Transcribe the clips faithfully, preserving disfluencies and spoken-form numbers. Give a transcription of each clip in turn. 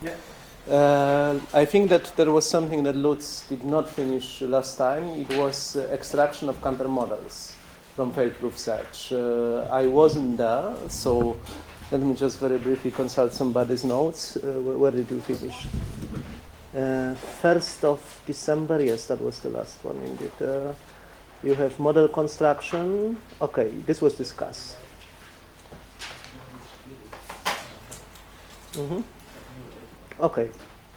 Yeah. Uh, I think that there was something that Lutz did not finish last time. It was uh, extraction of countermodels from fail-proof search. Uh, I wasn't there, so let me just very briefly consult somebody's notes. Uh, where, where did you finish? Uh, first of December, yes, that was the last one indeed. Uh, you have model construction. Okay, this was discussed. Mm-hmm. Okay.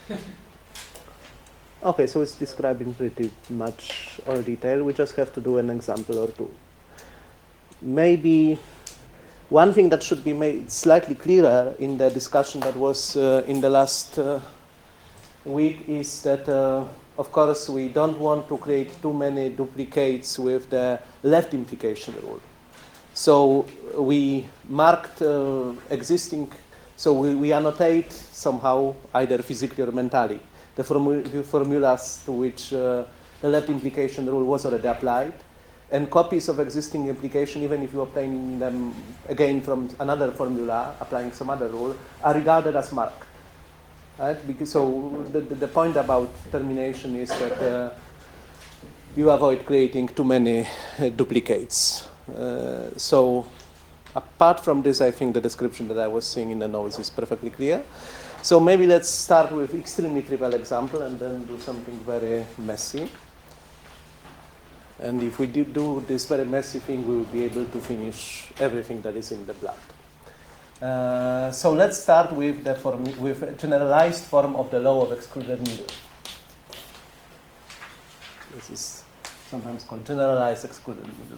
Okay, so it's described in pretty much all detail. We just have to do an example or two. Maybe one thing that should be made slightly clearer in the discussion that was uh, in the last uh, week is that, uh, of course, we don't want to create too many duplicates with the left implication rule. So we marked uh, existing, so we, we annotate somehow, either physically or mentally, the, formu the formulas to which uh, the left implication rule was already applied, and copies of existing implication, even if you obtain them again from another formula, applying some other rule, are regarded as marked. Right? Because, so the, the, the point about termination is that uh, you avoid creating too many uh, duplicates. Uh, so apart from this, I think the description that I was seeing in the notes is perfectly clear. So maybe let's start with extremely trivial example and then do something very messy. And if we do, do this very messy thing, we will be able to finish everything that is in the blood. Uh, so let's start with the form, with a generalized form of the law of excluded middle. This is sometimes called generalized excluded middle.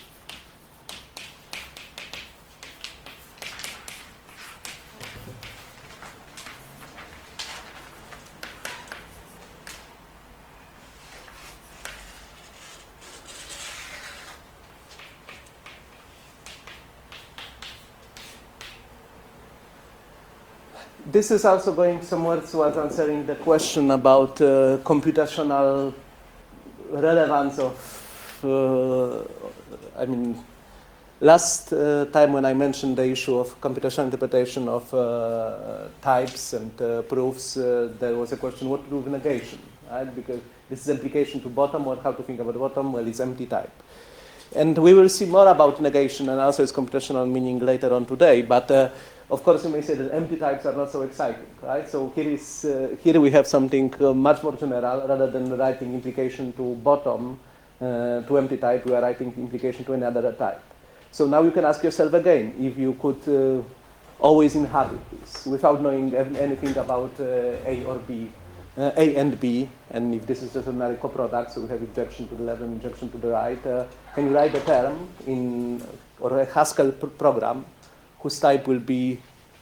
This is also going somewhere towards answering the question about uh, computational relevance of, uh, I mean, last uh, time when I mentioned the issue of computational interpretation of uh, types and uh, proofs, uh, there was a question, what to do with negation, right? Because this is implication to bottom, or how to think about bottom, well, it's empty type. And we will see more about negation and also its computational meaning later on today, but uh, of course, you may say that empty types are not so exciting, right? So here is uh, here we have something uh, much more general. Rather than writing implication to bottom uh, to empty type, we are writing implication to another type. So now you can ask yourself again if you could uh, always inhabit this without knowing anything about uh, A or B, uh, A and B, and if this is just an ordinary coproduct, so we have injection to the left and injection to the right. Uh, can you write a term in or a Haskell pr program whose type will be,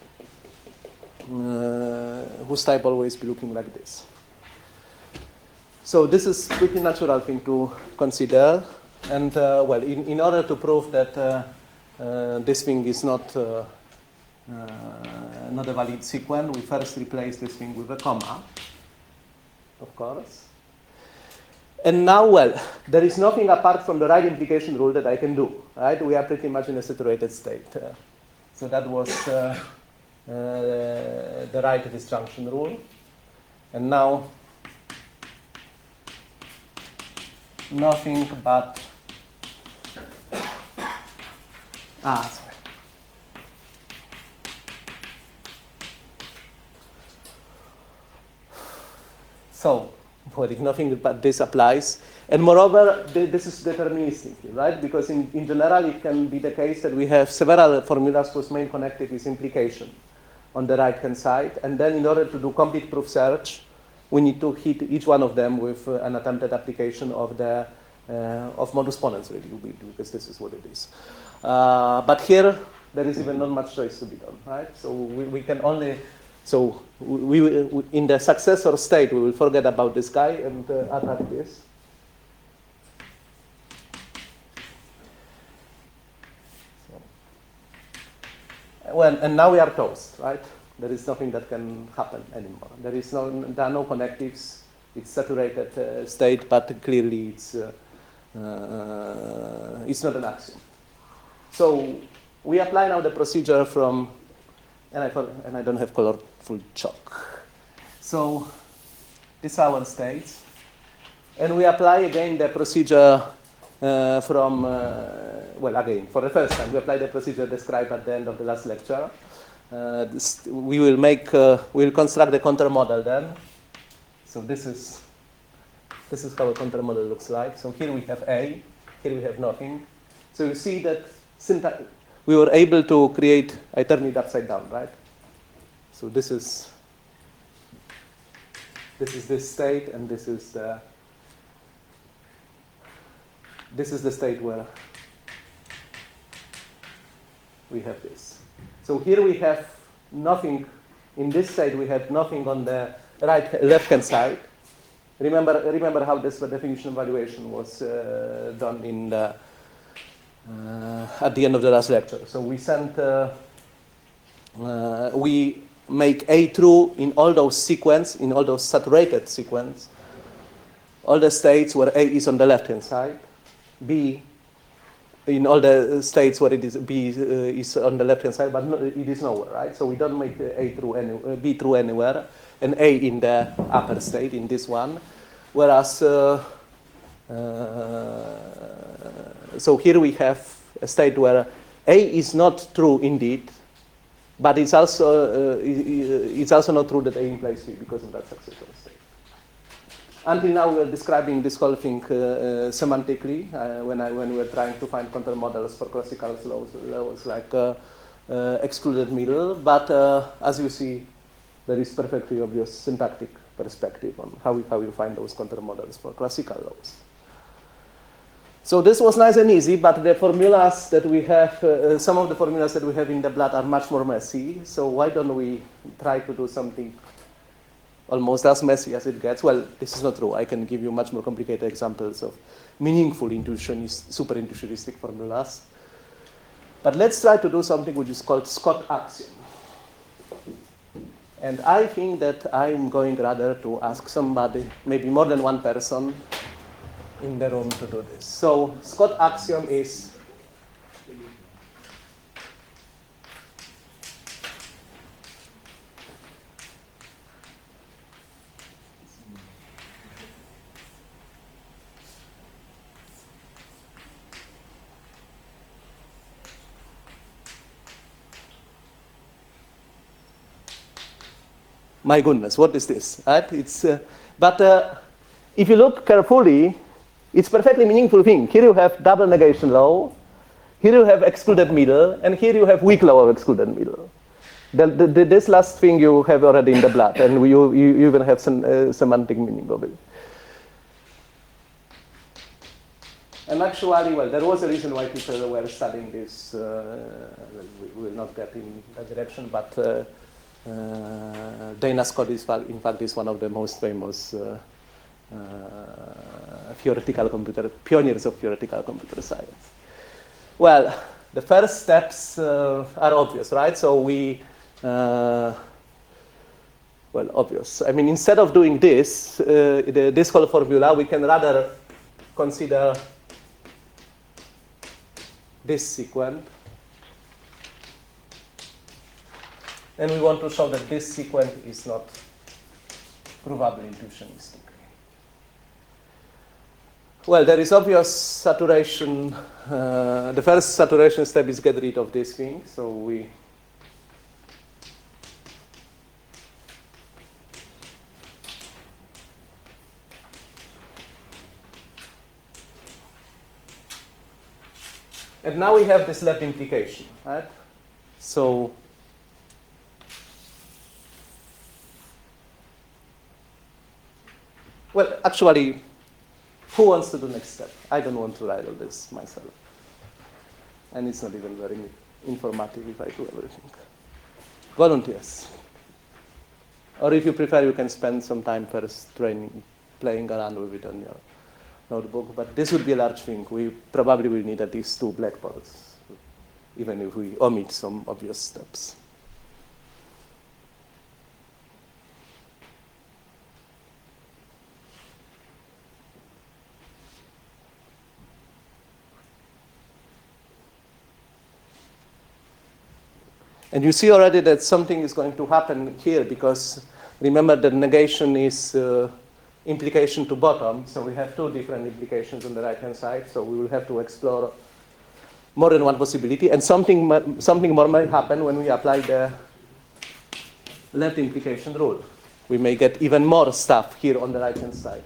uh, whose type always be looking like this. So this is pretty natural thing to consider. And uh, well, in, in order to prove that uh, uh, this thing is not, uh, uh, not a valid sequence, we first replace this thing with a comma, of course. And now, well, there is nothing apart from the right implication rule that I can do, right? We are pretty much in a saturated state. Uh, So that was uh, uh, the right disjunction rule. And now, nothing but, ah, sorry. So, well, if nothing but this applies. And moreover, this is deterministic, right? Because in, in general, it can be the case that we have several formulas whose main connective is implication on the right-hand side. And then in order to do complete proof search, we need to hit each one of them with uh, an attempted application of the uh, of modus ponens, really, because this is what it is. Uh, but here, there is even not much choice to be done, right? So we, we can only, so we, we in the successor state, we will forget about this guy and uh, attack this. Well, and now we are toast, right? There is nothing that can happen anymore. There is no, there are no connectives. It's saturated uh, state, but clearly it's uh, uh, it's not an axiom. So we apply now the procedure from, and I and I don't have colorful chalk. So these are our states. And we apply again the procedure uh, from, uh, well, again, for the first time, we apply the procedure described at the end of the last lecture. Uh, this, we will make, uh, we will construct the contour model then. So this is, this is how a contour model looks like. So here we have A, here we have nothing. So you see that syntax, we were able to create, I turn it upside down, right? So this is, this is this state, and this is the, this is the state where we have this. So here we have nothing, in this state we have nothing on the right, left-hand side. Remember, remember how this definition evaluation was uh, done in the, uh, at the end of the last lecture. So we sent, uh, uh, we make A true in all those sequence, in all those saturated sequence, all the states where A is on the left-hand side, B in all the states where it is B uh, is on the left-hand side, but no, it is nowhere, right? So we don't make A true any, uh, B true anywhere, and A in the upper state in this one, whereas uh, uh, so here we have a state where A is not true indeed, but it's also uh, it's also not true that A implies B because of that successor state. Until now, we're describing this whole thing uh, uh, semantically uh, when, I, when we were trying to find contour models for classical laws, laws like uh, uh, excluded middle. But uh, as you see, there is perfectly obvious syntactic perspective on how we, how we find those contour models for classical laws. So this was nice and easy, but the formulas that we have, uh, some of the formulas that we have in the blood are much more messy. So why don't we try to do something almost as messy as it gets? Well, this is not true. I can give you much more complicated examples of meaningful intuitionist, super intuitionistic formulas. But let's try to do something which is called Scott axiom. And I think that I'm going rather to ask somebody, maybe more than one person in the room to do this. So Scott axiom is my goodness, what is this? Right? It's, uh, but uh, if you look carefully, it's perfectly meaningful thing. Here you have double negation law, here you have excluded middle, and here you have weak law of excluded middle. The, the, the, this last thing you have already in the blood, and you, you, you even have some uh, semantic meaning of it. And actually, well, there was a reason why people were studying this. Uh, we will not get in that direction, but uh, uh, Dana Scott is, in fact, is one of the most famous uh, uh, theoretical computer, pioneers of theoretical computer science. Well, the first steps uh, are obvious, right? So we, uh, well, obvious. I mean, instead of doing this, uh, the, this whole formula, we can rather consider this sequence. And we want to show that this sequence is not provably intuitionistic. Well, there is obvious saturation. Uh, the first saturation step is get rid of this thing. So we and now we have this left implication, right? So well, actually, who wants to do next step? I don't want to write all this myself. And it's not even very informative if I do everything. Volunteers. Or if you prefer, you can spend some time first training, playing around with it on your notebook. But this would be a large thing. We probably will need at least two blackboards, even if we omit some obvious steps. And you see already that something is going to happen here because remember that negation is uh, implication to bottom, so we have two different implications on the right-hand side, so we will have to explore more than one possibility, and something, something more might happen when we apply the left implication rule. We may get even more stuff here on the right-hand side.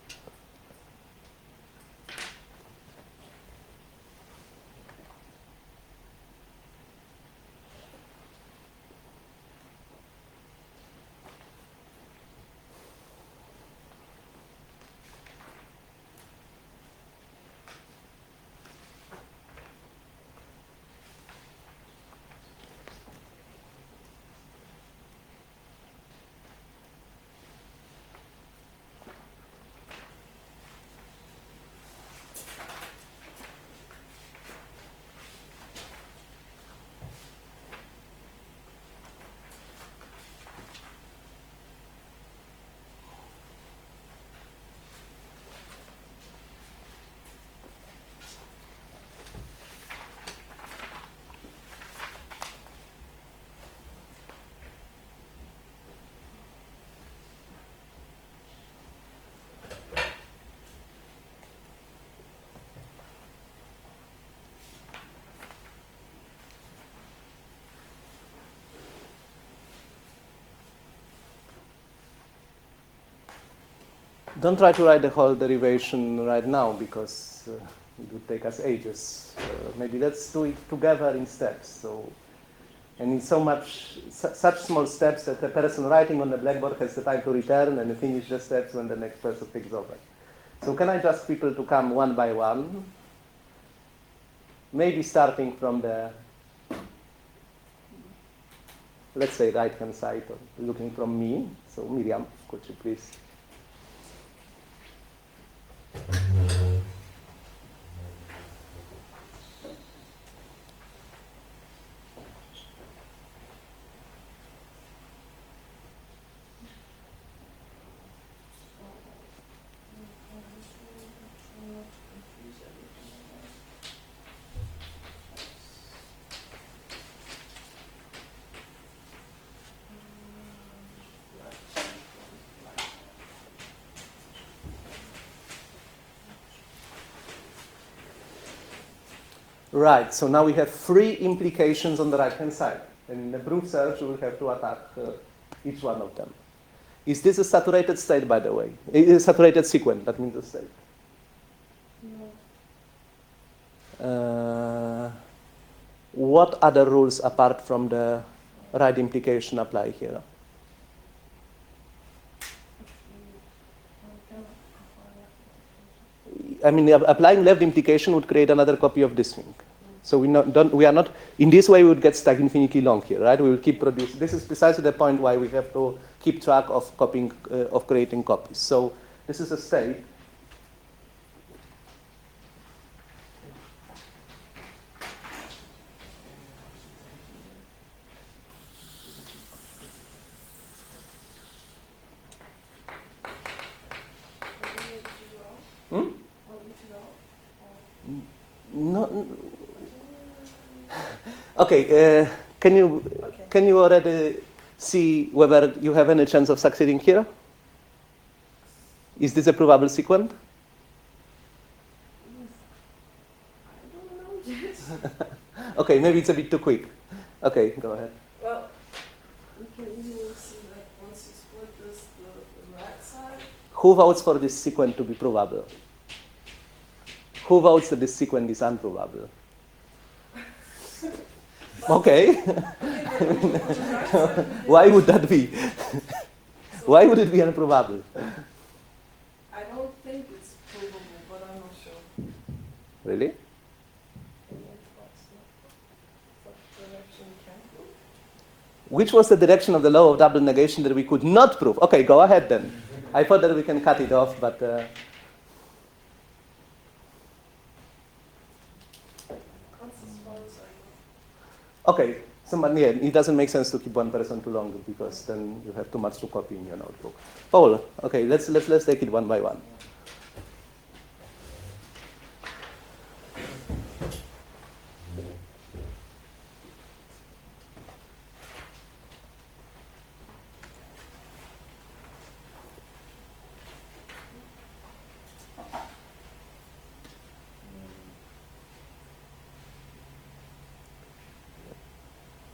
Don't try to write the whole derivation right now, because uh, it would take us ages. Uh, maybe let's do it together in steps. So, and in so much, su such small steps that the person writing on the blackboard has the time to return and finish the steps when the next person takes over. So can I ask people to come one by one? Maybe starting from the, let's say, right-hand side, or looking from me. So Miriam, could you please? Right, so now we have three implications on the right-hand side. And in the proof search, we will have to attack uh, each one of them. Is this a saturated state, by the way? It is a saturated sequence, that means a state. No. Uh, what other rules apart from the right implication apply here? I mean, applying left implication would create another copy of this thing. So we, not, don't, we are not, in this way we would get stuck infinitely long here, right? We will keep producing. This is precisely the point why we have to keep track of copying, uh, of creating copies. So this is a state. Hmm? No. Okay. Uh, can you okay. can you already see whether you have any chance of succeeding here? Is this a probable sequence? I don't know yet. Okay, maybe it's a bit too quick. Okay, go ahead. Well, we can easily see that once you split this, the, the right side. Who votes for this sequence to be probable? Who votes that this sequence is unprobable? Okay. Why would that be? Why would it be improbable? I don't think it's provable, but I'm not sure. Really? Which was the direction of the law of double negation that we could not prove? Okay, go ahead then. I thought that we can cut it off, but... Uh, Okay, so but yeah, it doesn't make sense to keep one person too long because then you have too much to copy in your notebook. Paul, okay, let's let's let's take it one by one.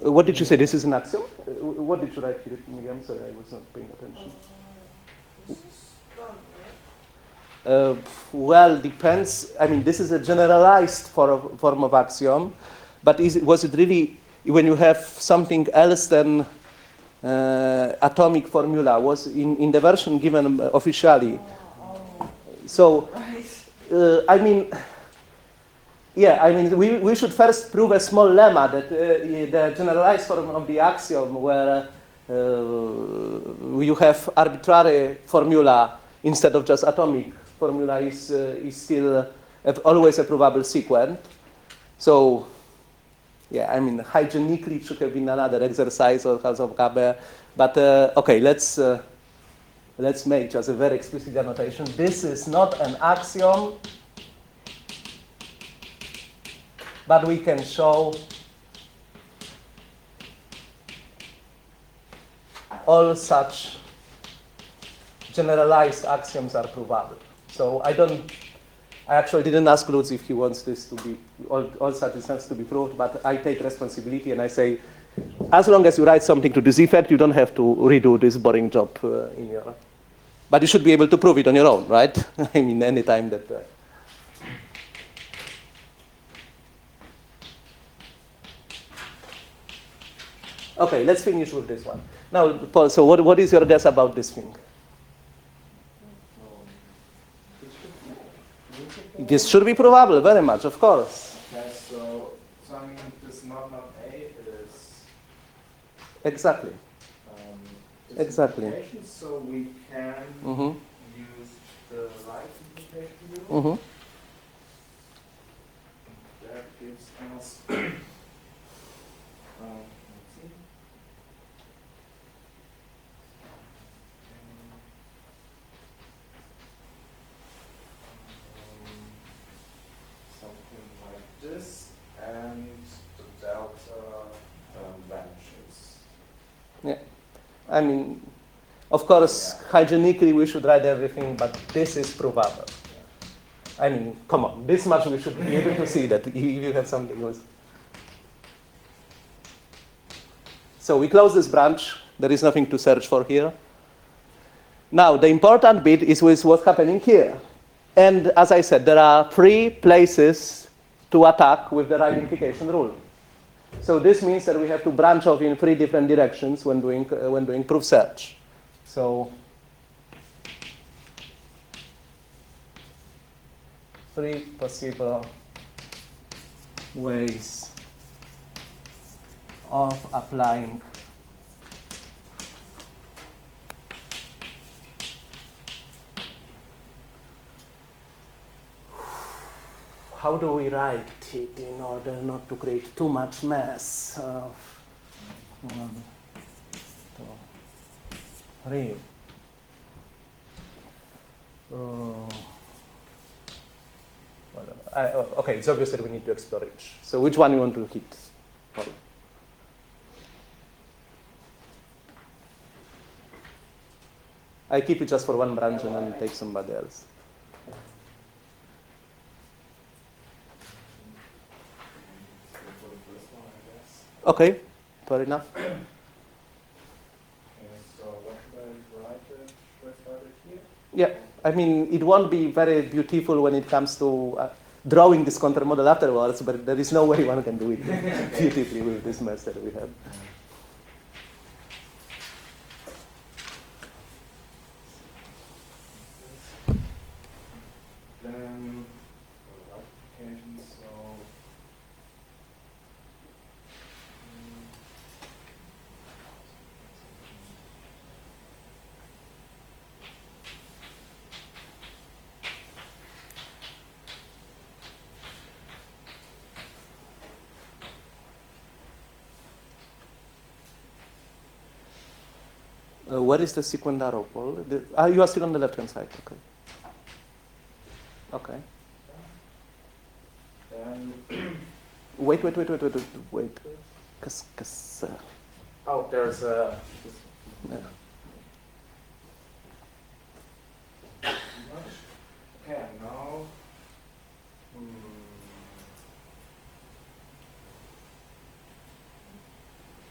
Uh, What did you say? This is an axiom? Uh, What did you write here, Miriam? Sorry, I was not paying attention. This is done, right? Uh, well, depends. I mean, this is a generalized form, form of axiom, but is it, was it really, when you have something else than uh, atomic formula, was in, in the version given officially? Oh, So, right. uh, I mean, yeah, I mean, we, we should first prove a small lemma that uh, the generalized form of the axiom where uh, you have arbitrary formula instead of just atomic formula is, uh, is still uh, always a provable sequent. So, yeah, I mean, hygienically it should have been another exercise of House of Gaber. But, uh, okay, let's, uh, let's make just a very explicit annotation. This is not an axiom, but we can show all such generalized axioms are provable. So I don't, I actually didn't ask Lutz if he wants this to be, all, all such instances to be proved, but I take responsibility and I say, as long as you write something to this effect, you don't have to redo this boring job uh, in your, but you should be able to prove it on your own, right? I mean, any time that. Uh, Okay, let's finish with this one. Now, Paul, so what, what is your guess about this thing? This should be probable, very much, of course. Okay, so, so I mean, this not not A, it is. Exactly. Um, it's Exactly. implication, so we can Mm-hmm. use the right implication rule. Mm-hmm. That gives us. um, let's see. Um, something like this, and the delta um, vanishes. Yeah. I mean, of course, hygienically we should write everything, but this is probable. I mean, come on, this much we should be able to see that if you have something else. So we close this branch. There is nothing to search for here. Now, the important bit is with what's happening here. And as I said, there are three places to attack with the right implication rule. So this means that we have to branch off in three different directions when doing, uh, when doing proof search. So three possible ways of applying how do we write it in order not to create too much mess? Uh, one, two, three. Uh, I, oh, okay, it's obvious that we need to explore each. So which one you want to hit? Paul? I keep it just for one branch and then take somebody else. For the first one, I guess. Okay, fair enough. Okay, so what should I write it? Should I start it here? Yeah, I mean, it won't be very beautiful when it comes to uh, drawing this countermodel afterwards, but there is no way one can do it beautifully with this mess that we have. Then, for the application, so. mm, Uh, where is the sequent arrow, Paul? The, ah, you are still on the left-hand side, okay. Okay. Then, Wait, wait, wait, wait, wait, wait, wait. Cause, cause, uh, oh, there's a. yeah. Okay, now. Hmm.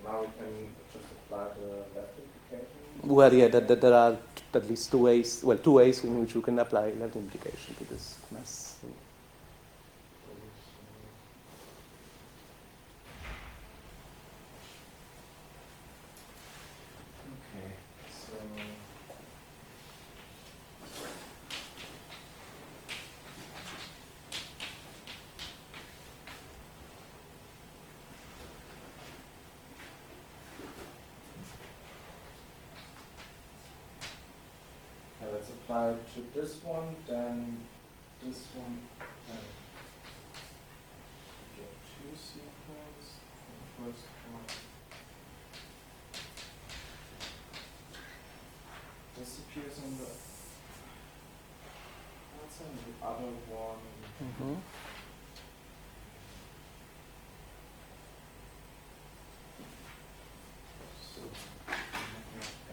now we can just apply the left implication. Well, yeah, that, that there are at least two ways, well, two ways in which you can apply left implication to this mess. Okay, so yeah, let's apply to this one, then this one, then get two sequence, the first one. This appears on the that's on the other one. Mm-hmm. So A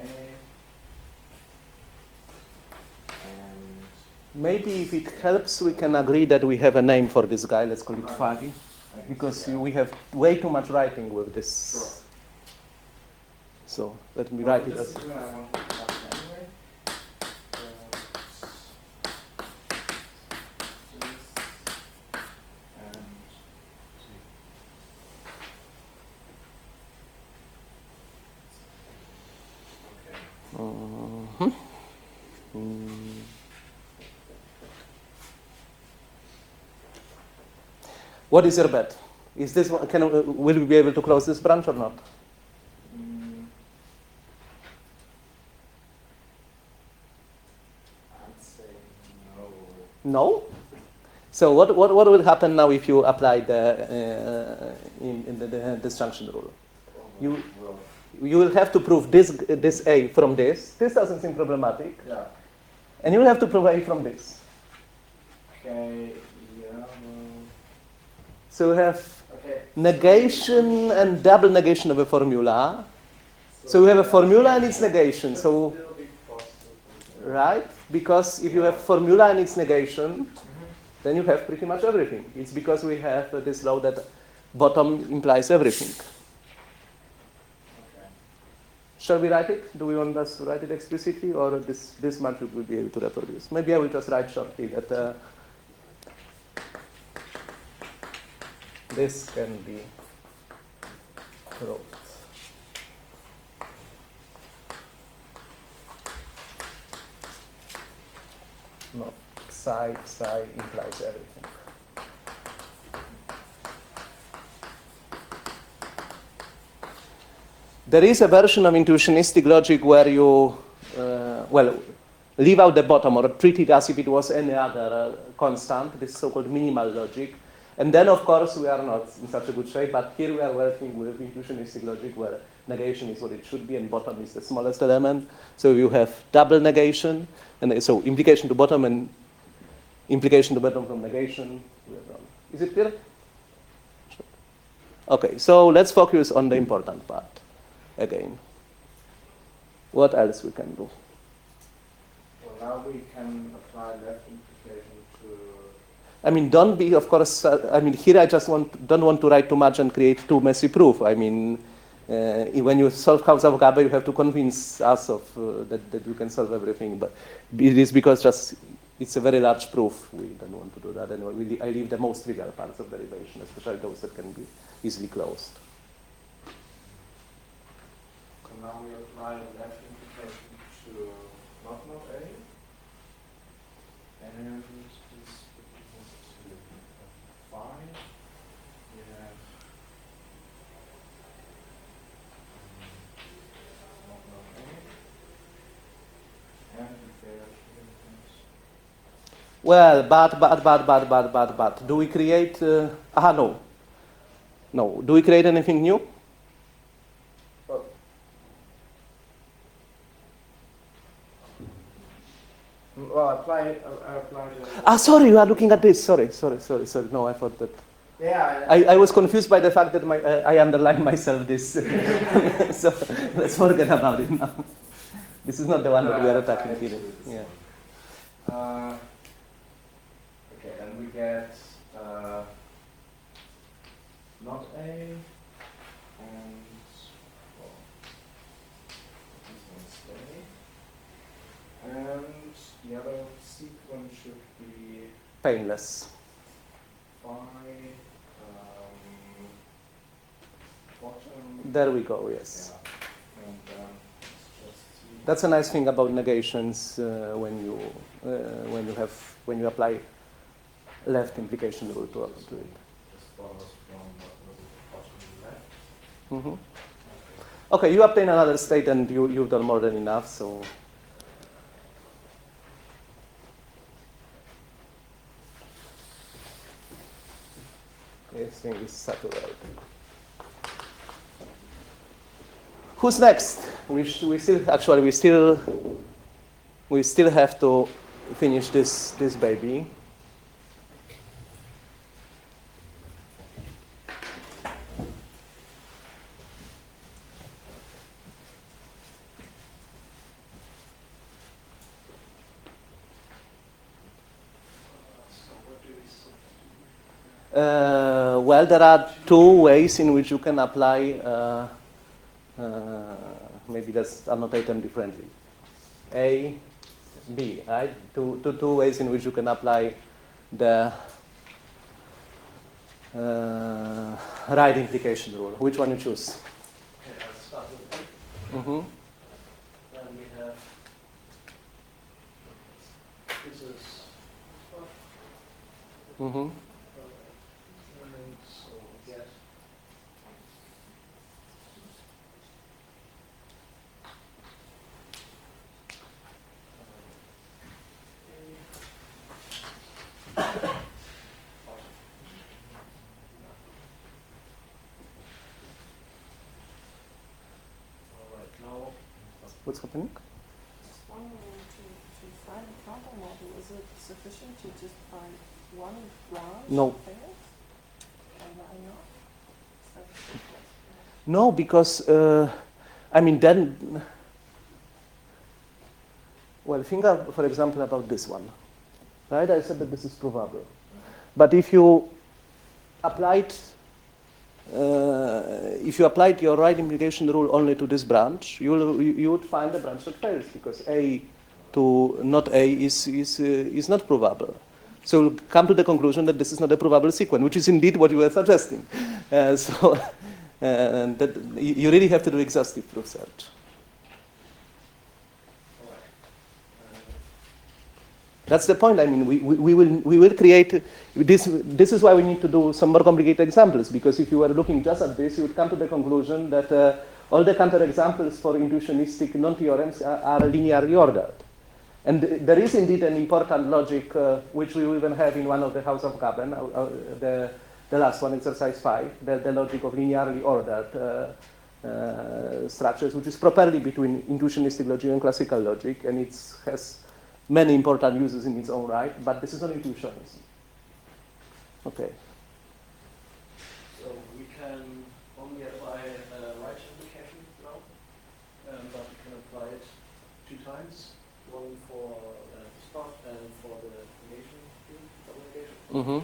and Maybe if it helps, we can agree that we have a name for this guy. Let's call it Fagi, because yeah. we have way too much writing with this. Sure. So let me Well, write it this as. is what I want to have anyway. Uh, this and two. Okay. Mhm. Mm. What is your bet? Is this one, can uh, will we be able to close this branch or not? Mm. I'd say no. No. So what what what will happen now if you apply the uh, in, in the, the disjunction rule? You- Well, You will have to prove this this A from this. This doesn't seem problematic, yeah. and you will have to prove A from this. Okay. Yeah. Well, So we have okay. negation and double negation of a formula. So we have a formula and its negation. So Still be possible. right, because if you have formula and its negation, Mhm. then you have pretty much everything. It's because we have uh, this law that bottom implies everything. Okay. Shall we write it? Do we want us to write it explicitly, or this this much we will be able to reproduce? Maybe I will just write shortly that uh, this can be wrote. No, psi psi implies everything. There is a version of intuitionistic logic where you, uh, well, leave out the bottom or treat it as if it was any other uh, constant, this so-called minimal logic. And then, of course, we are not in such a good shape, but here we are working with intuitionistic logic where negation is what it should be and bottom is the smallest element. So you have double negation, and so implication to bottom and implication to bottom from negation. Is it clear? Okay, so let's focus on the important part again. What else we can do? Well, now we can apply left implication to. I mean, don't be, of course, uh, I mean, here I just want, don't want to write too much and create too messy proof. I mean, uh, when you solve Kauzov-Gabe, you have to convince us of uh, that, that you can solve everything. But it is because just it's a very large proof. We don't want to do that anyway. We, I leave the most trivial parts of derivation, especially those that can be easily closed. So now we apply left implication to not not A. And this equals to phi. We have um, not not A. And we get Well, but, but, but, but, but, but, but. Do we create, uh, aha, no. No. Do we create anything new? well, apply it. I apply the. Ah, sorry, you are looking at this. Sorry, sorry, sorry, sorry. No, I thought that. Yeah. I, I was confused by the fact that my, uh, I underlined myself this. So let's forget about it now. This is not the one that we are attacking here. Yeah. Uh, okay, then we get uh, not A and the other sequence should be Painless. phi, um, bottom. There we go, yes. Yeah. And um, let's just see. That's a nice thing about negations uh, when you uh, when you have when you apply left implication rule to, to it. Just follows from what was it, bottom left. Mm-hmm. Okay. Okay, you obtain another state and you, you've done more than enough, so. This thing is saturated. Who's next? We, sh- we still, actually, we still, we still have to finish this, this baby. Uh, well, there are two ways in which you can apply, uh, uh, maybe let's annotate them differently. A, B, right? Two, two, two ways in which you can apply the uh, right implication rule. Which one you choose? Okay, I'll start with A. Mm-hmm. Then we have, this is, Mm-hmm. and then so we get all right, now What's happening? Just wondering to, to find a counter model, is it sufficient to just find one branch? No. of pairs? And why not? Is that simple? No, because, uh, I mean, then, well, think of, for example, about this one. Right? I said that this is provable. But if you applied, uh, if you applied your right implication rule only to this branch, you will, you you would find a branch that fails because A to not A is is uh, is not provable. So you'll come to the conclusion that this is not a provable sequence, which is indeed what you were suggesting. Uh, so uh, that you you really have to do exhaustive proof search. all right. That's the point. I mean, we, we, we will we will create this. This is why we need to do some more complicated examples, because if you were looking just at this, you would come to the conclusion that uh, all the counterexamples for intuitionistic non-theorems are, are linearly ordered. And there is indeed an important logic, uh, which we will even have in one of the House of Gaben, uh, uh, the, the last one, exercise five, the, the logic of linearly ordered uh, uh, structures, which is properly between intuitionistic logic and classical logic, and it has many important uses in its own right, but this is not intuitionism. Okay. So we can only apply uh, right implication now, um, but we can apply it two times, one for uh, the spot and for the negation, double negation. Mm-hmm.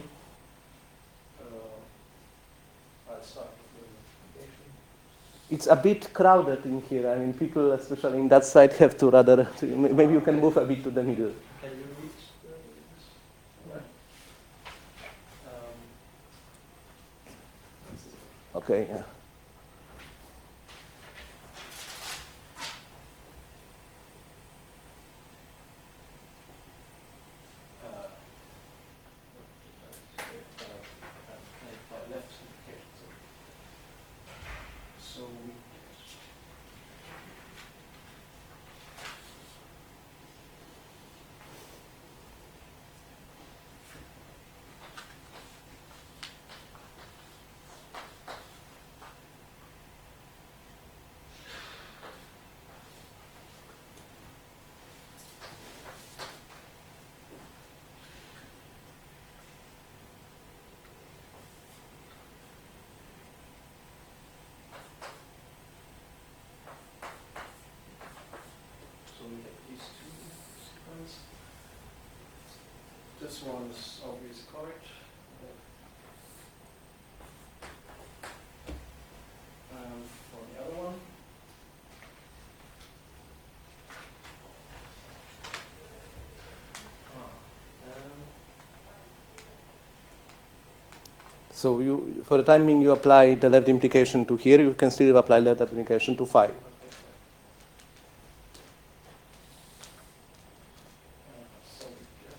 Uh, I'll start with the negation. It's a bit crowded in here. I mean, people, especially in that side, have to rather, maybe you can move a bit to the middle. Can you reach the, this? Right. Um, Okay, yeah. uh, uh, uh, by left implication. So, so we So we get these two sequence. This one is obviously correct. And for the other one, So you, for the time being, you apply the left implication to here. You can still apply left implication to phi. Okay. Uh, so we get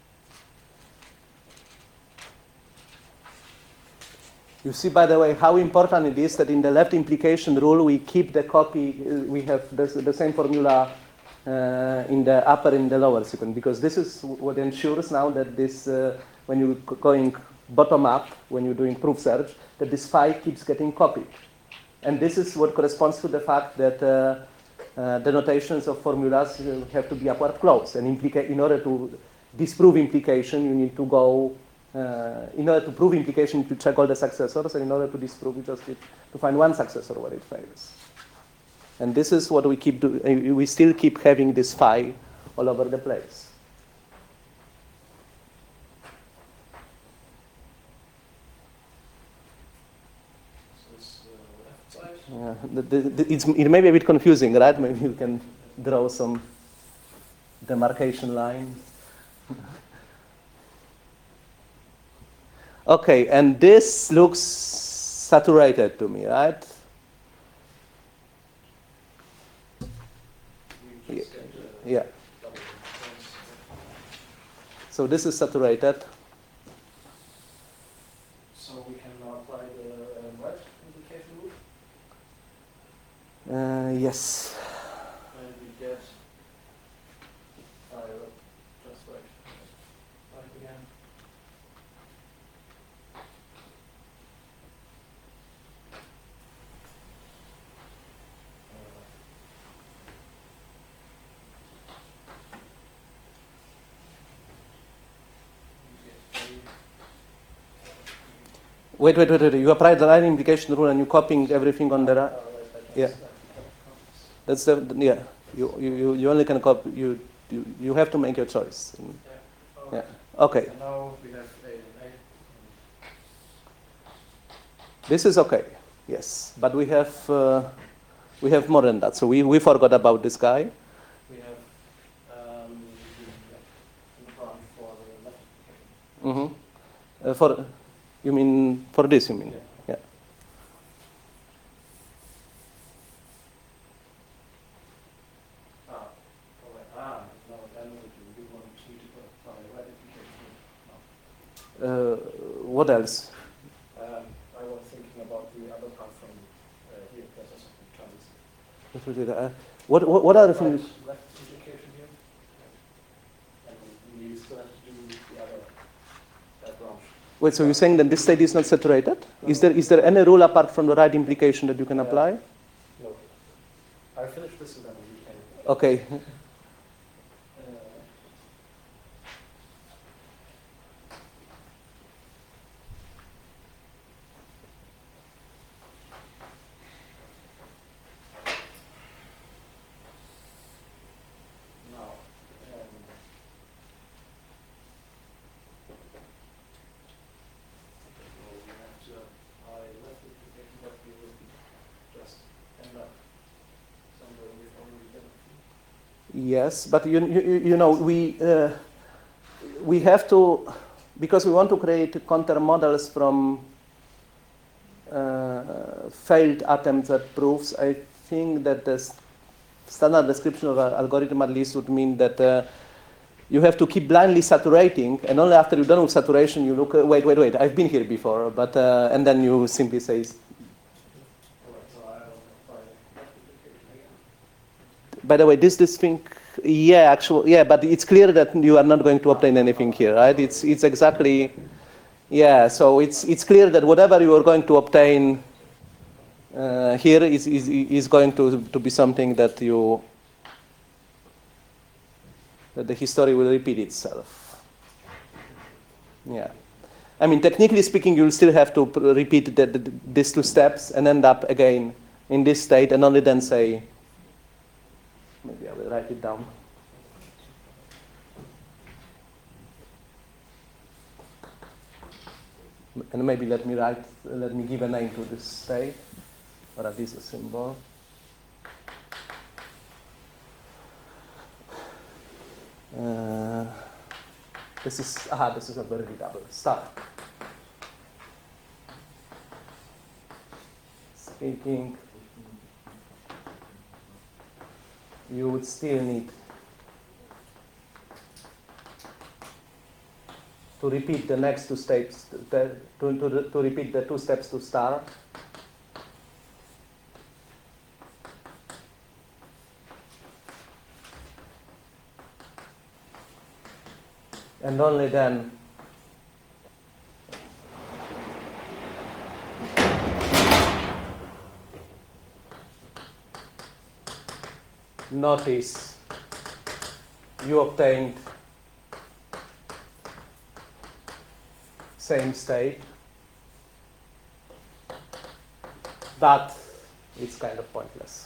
You see, by the way, how important it is that in the left implication rule we keep the copy. Uh, we have the, the same formula uh, in the upper and the lower sequence, because this is what ensures now that this, uh, when you're going bottom up, when you're doing proof search, that this phi keeps getting copied. And this is what corresponds to the fact that uh, uh, the notations of formulas uh, have to be upward closed. And implica- in order to disprove implication, you need to go, uh, in order to prove implication, you need to check all the successors, and in order to disprove, you just need to find one successor where it fails. And this is what we keep doing. We still keep having this phi all over the place. so it's the left side. Yeah, the, the, the, it's, it may be a bit confusing, right? Maybe you can draw some demarcation line. Okay, and this looks saturated to me, right? We just get the Yeah. double points. So this is saturated. So we can now apply the uh, right implication rule, Uh, yes. and we get uh, just right, right again. Uh, we get a Wait, wait, wait, wait. You apply the line implication rule and you're copying everything on the right. Yeah. That's the, yeah. You, you, you only can copy, you, you, you have to make your choice. Yeah. Okay. And now we have A and A. This is okay. Yes. But we have, uh, we have more than that. So we, we forgot about this guy. We have um, the, the branch for the left implication. Mm-hmm. Uh, for, you mean, for this you mean? Yeah. Yeah. Ah, all right. Ah, no, then we want to need to apply the right implication. Uh, what else? Um, I was thinking about the other part from uh, here, because of some Chinese. Uh, What, what, what are the things? Left, left implication here. And we we still have to do the other uh, branch. Wait, so you're saying that this state is not saturated? Is there, is there any rule apart from the right implication that you can Yeah. apply? No. I finished this and then we can. Okay. Uh, now, um, well, we have to apply left implication, but we will just end up somewhere we've already been. Yes, but you, you, you know, we, uh, we have to, because we want to create counter models from uh, failed attempts at proofs, I think that the s- standard description of an algorithm at least would mean that uh, you have to keep blindly saturating, and only after you're done with saturation, you look, uh, wait, wait, wait, I've been here before, but, uh, and then you simply say, Alright, so I'll apply left implication again. by the way, this, this thing, yeah, actually, yeah, but it's clear that you are not going to obtain anything here, right? It's, it's exactly, yeah, so it's, it's clear that whatever you are going to obtain uh, here is, is, is going to, to be something that you, that the history will repeat itself. Yeah. I mean, technically speaking, you'll still have to pr- repeat the, the, these two steps and end up again in this state and only then say, maybe I will write it down. And maybe let me write, let me give a name to this state, or at least a symbol. Uh, this is, aha, this is not very readable. Start. speaking, you would still need to repeat the next two steps, the, to, to, to repeat the two steps to start. And only then notice you obtained same state, but it's kind of pointless.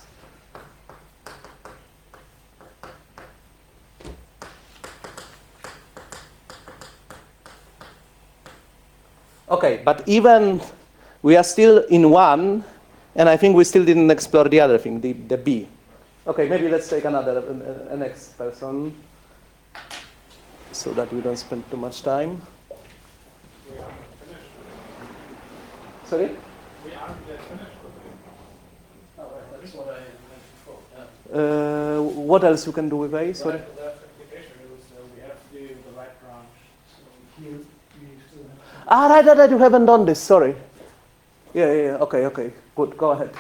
Okay, but even we are still in one, and I think we still didn't explore the other thing, the, the B. Okay, maybe let's take another, uh, uh, next person, so that we don't spend too much time. We aren't finished. Sorry? We aren't yet finished with it. Oh, right, that's what I mentioned before. Yeah. Uh, what else you can do with A? Sorry? The left implication is uh, we have to do the right branch. So here we still have. Ah, right, right, right, you haven't done this, sorry. Yeah, yeah, yeah, okay, okay, good, go ahead.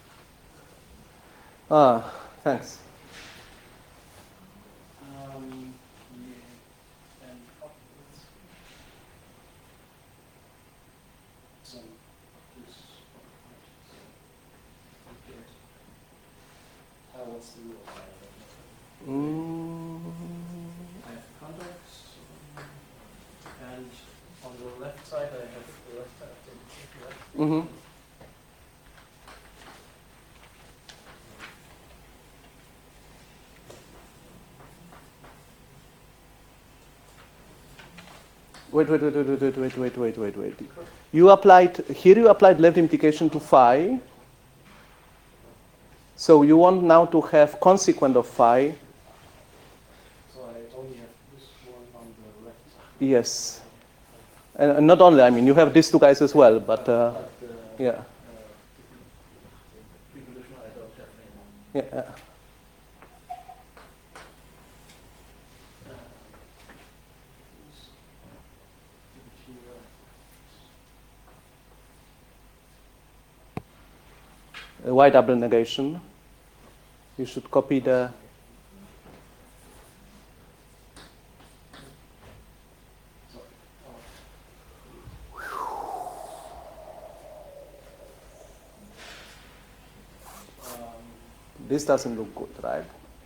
Ah, thanks. Um, yeah, and upwards. So, this, okay. Uh, what's the rule? I don't know. Mm, I have contacts, um, and on the left side I have the left side of the left. mm-hmm. Wait, wait, wait, wait, wait, wait, wait, wait, wait, wait. You applied, here you applied left implication to phi. So you want now to have consequent of phi. So I only have this one on the left side. Yes. And and not only, I mean, you have these two guys as well, but uh, But, uh, yeah. uh, preconditional I don't have anymore. Yeah, yeah. A Y double negation. You should copy the. This doesn't look good, right?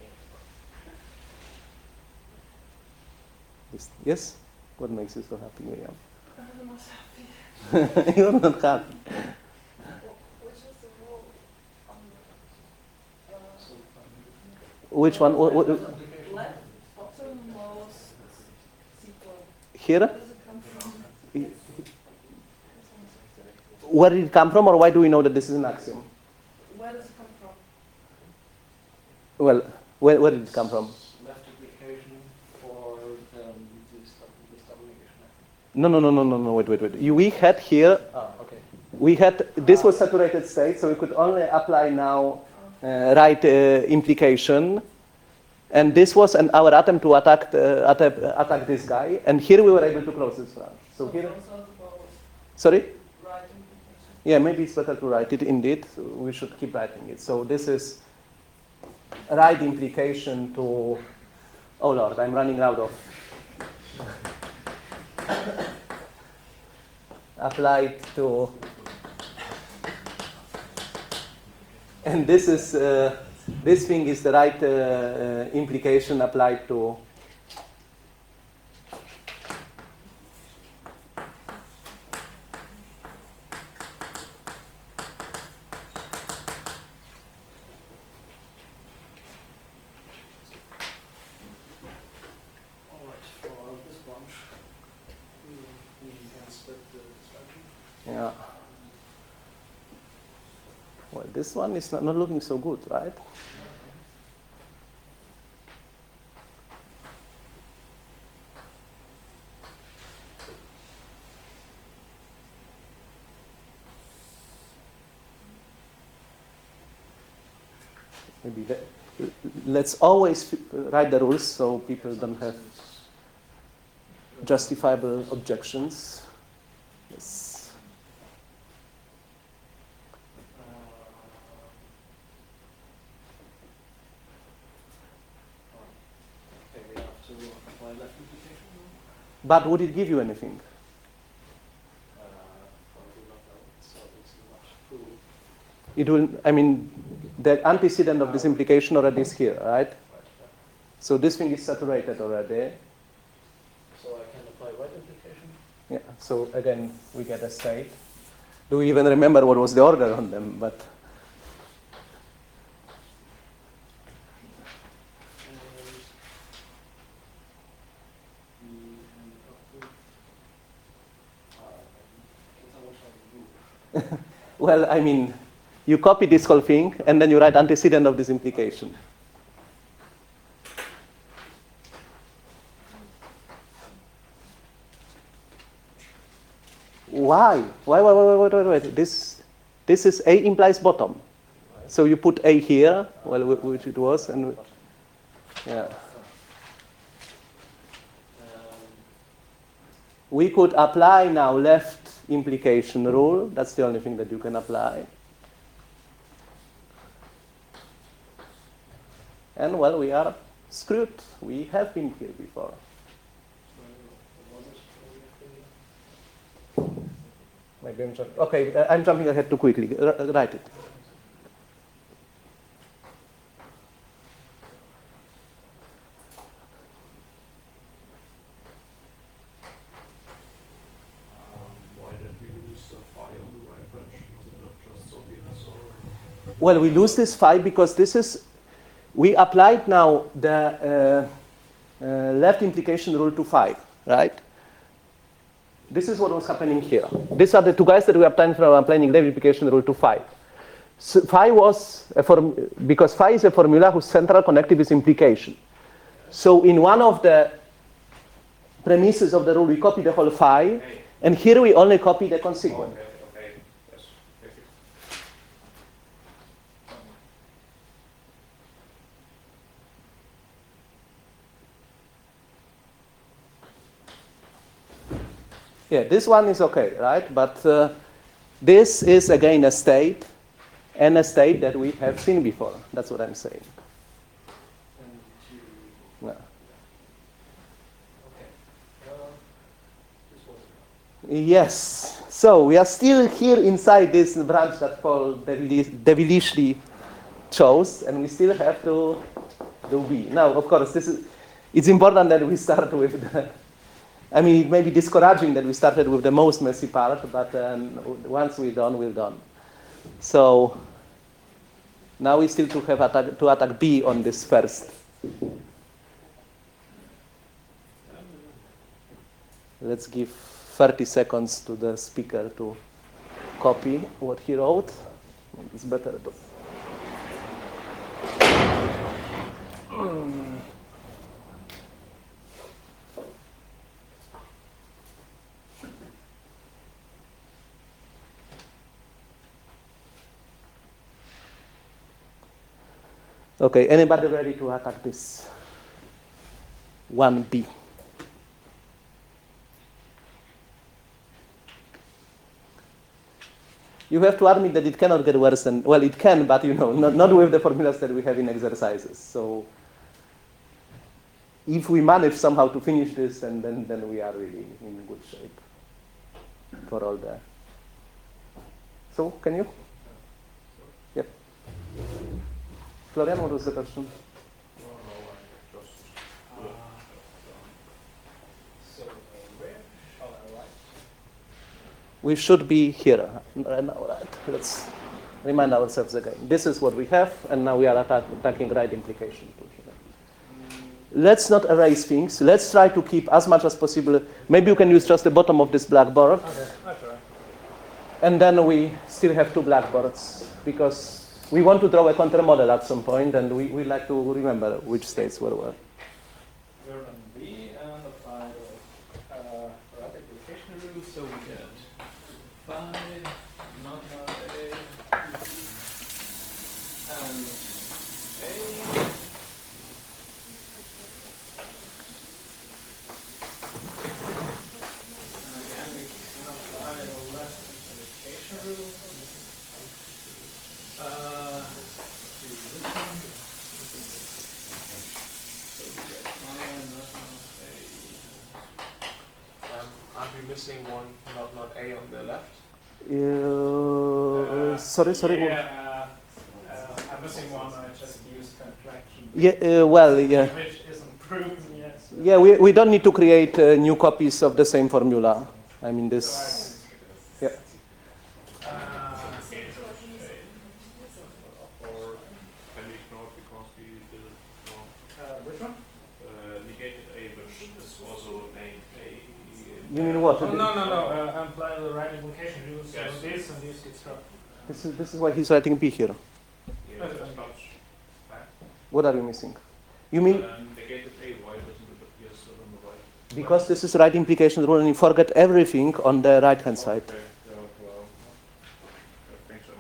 This, yes? What makes you so happy, Miriam? I'm not happy. You're not happy. Which is the rule on the, uh, Which one? What, what, left bottommost sequence? here? Where does it come from? Where did it come from, or why do we know that this is an axiom? Where does it come from? Well, where, where did it come from? Left application for um, this, this double negation. No, no, no, no, no, no. Wait, wait, wait. You, we had here. Ah, okay. We had this was saturated state, so we could only apply now uh, right uh, implication, and this was an, our attempt to attack uh, attack, attack this guy, and here we were able to close this branch. So here, those are the balls, sorry. right implication. Yeah, maybe it's better to write it indeed. So we should keep writing it. So this is right implication to, oh Lord, I'm running out of, applied to, and this is, uh, this thing is the right uh, uh, implication applied to All right, for this bunch, we, we can split the discussion. Yeah. Well, this one is not, not looking so good, right? maybe the, let's always write the rules so people don't have justifiable objections. Yes. Okay, we have to apply left implication. But would it give you anything? Uh, probably not know. So it's not true. It will, I mean, the antecedent of this implication already is here, right? Right. Yeah. So this thing is saturated already. So I can apply right implication. Yeah, so again, we get a state. Do we even remember what was the order on them? But well, I mean, you copy this whole thing, and then you write antecedent of this implication. Why? Why, why, why, wait, wait, wait. This, this is A implies bottom. So you put A here, well, which it was, and yeah. We could apply now left implication rule. That's the only thing that you can apply. And well, we are screwed. We have been here before. Maybe I'm jumping. Okay, uh, I'm jumping ahead too quickly. R- write it. Well, we lose this phi because this is, we applied now the uh, uh, left implication rule to phi, right? This is what was happening here. These are the two guys that we obtained from applying left implication rule to phi. So phi was, a form, because phi is a formula whose central connective is implication. So in one of the premises of the rule, we copy the whole phi, and here we only copy the consequent. Okay, okay, yes, thank you. Yeah, this one is okay, right? But uh, this is again a state, and a state that we have seen before. That's what I'm saying. Yeah. Yes. So we are still here inside this branch that Paul devilishly chose, and we still have to do B. Now, of course, this is. It's important that we start with the. I mean, it may be discouraging that we started with the most messy part, but um, once we're done, we're done. So now we still to have attack, to attack B on this first. Let's give thirty seconds to the speaker to copy what he wrote. It's better to. Okay, anybody ready to attack this? one B. You have to admit that it cannot get worse than, well, it can, but you know, not, not with the formulas that we have in exercises. So if we manage somehow to finish this, and then, then we are really in good shape for all the. So, can you? Yep. Florian, what was the question? So where shall I write? We should be here. Right now, right? Let's remind ourselves again. This is what we have, and now we are attack, attacking right implication to here. Let's not erase things. Let's try to keep as much as possible. Maybe you can use just the bottom of this blackboard. Okay, that's all right. And then we still have two blackboards, because we want to draw a counter model at some point, and we, we like to remember which states were where. We're on B and apply the uh, right application rule, so we get five, not A, and missing one, not not A on the left. Uh, sorry, sorry. Yeah, uh, uh, I'm missing one. I just used contraction. Yeah, uh, well, yeah. Which isn't proven yet. So Yeah, we, we don't need to create uh, new copies of the same formula. I mean, this. Yeah. Uh, Or can we ignore it because we did it wrong? uh, which one? Uh, negated A, but this also named A. You mean what? Oh, no, no, no. Uh, apply the right implication. Use uh, Yes. this and this gets struck. This is, this is why he's writing B here. Yeah, that's not bad. What are you missing? You mean Um, negated A, why doesn't it appear still on the right? because this is right implication rule and you forget everything on the right hand side. Okay, yeah, well, I think so.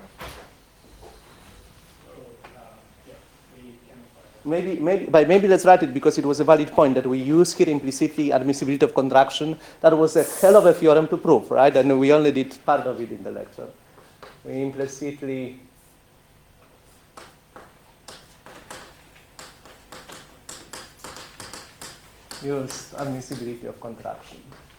So, uh, yeah, we can apply that. Maybe, maybe, but maybe let's write it because it was a valid point that we use here implicitly admissibility of contraction. That was a hell of a theorem to prove, right? And we only did part of it in the lecture. We implicitly used admissibility of contraction.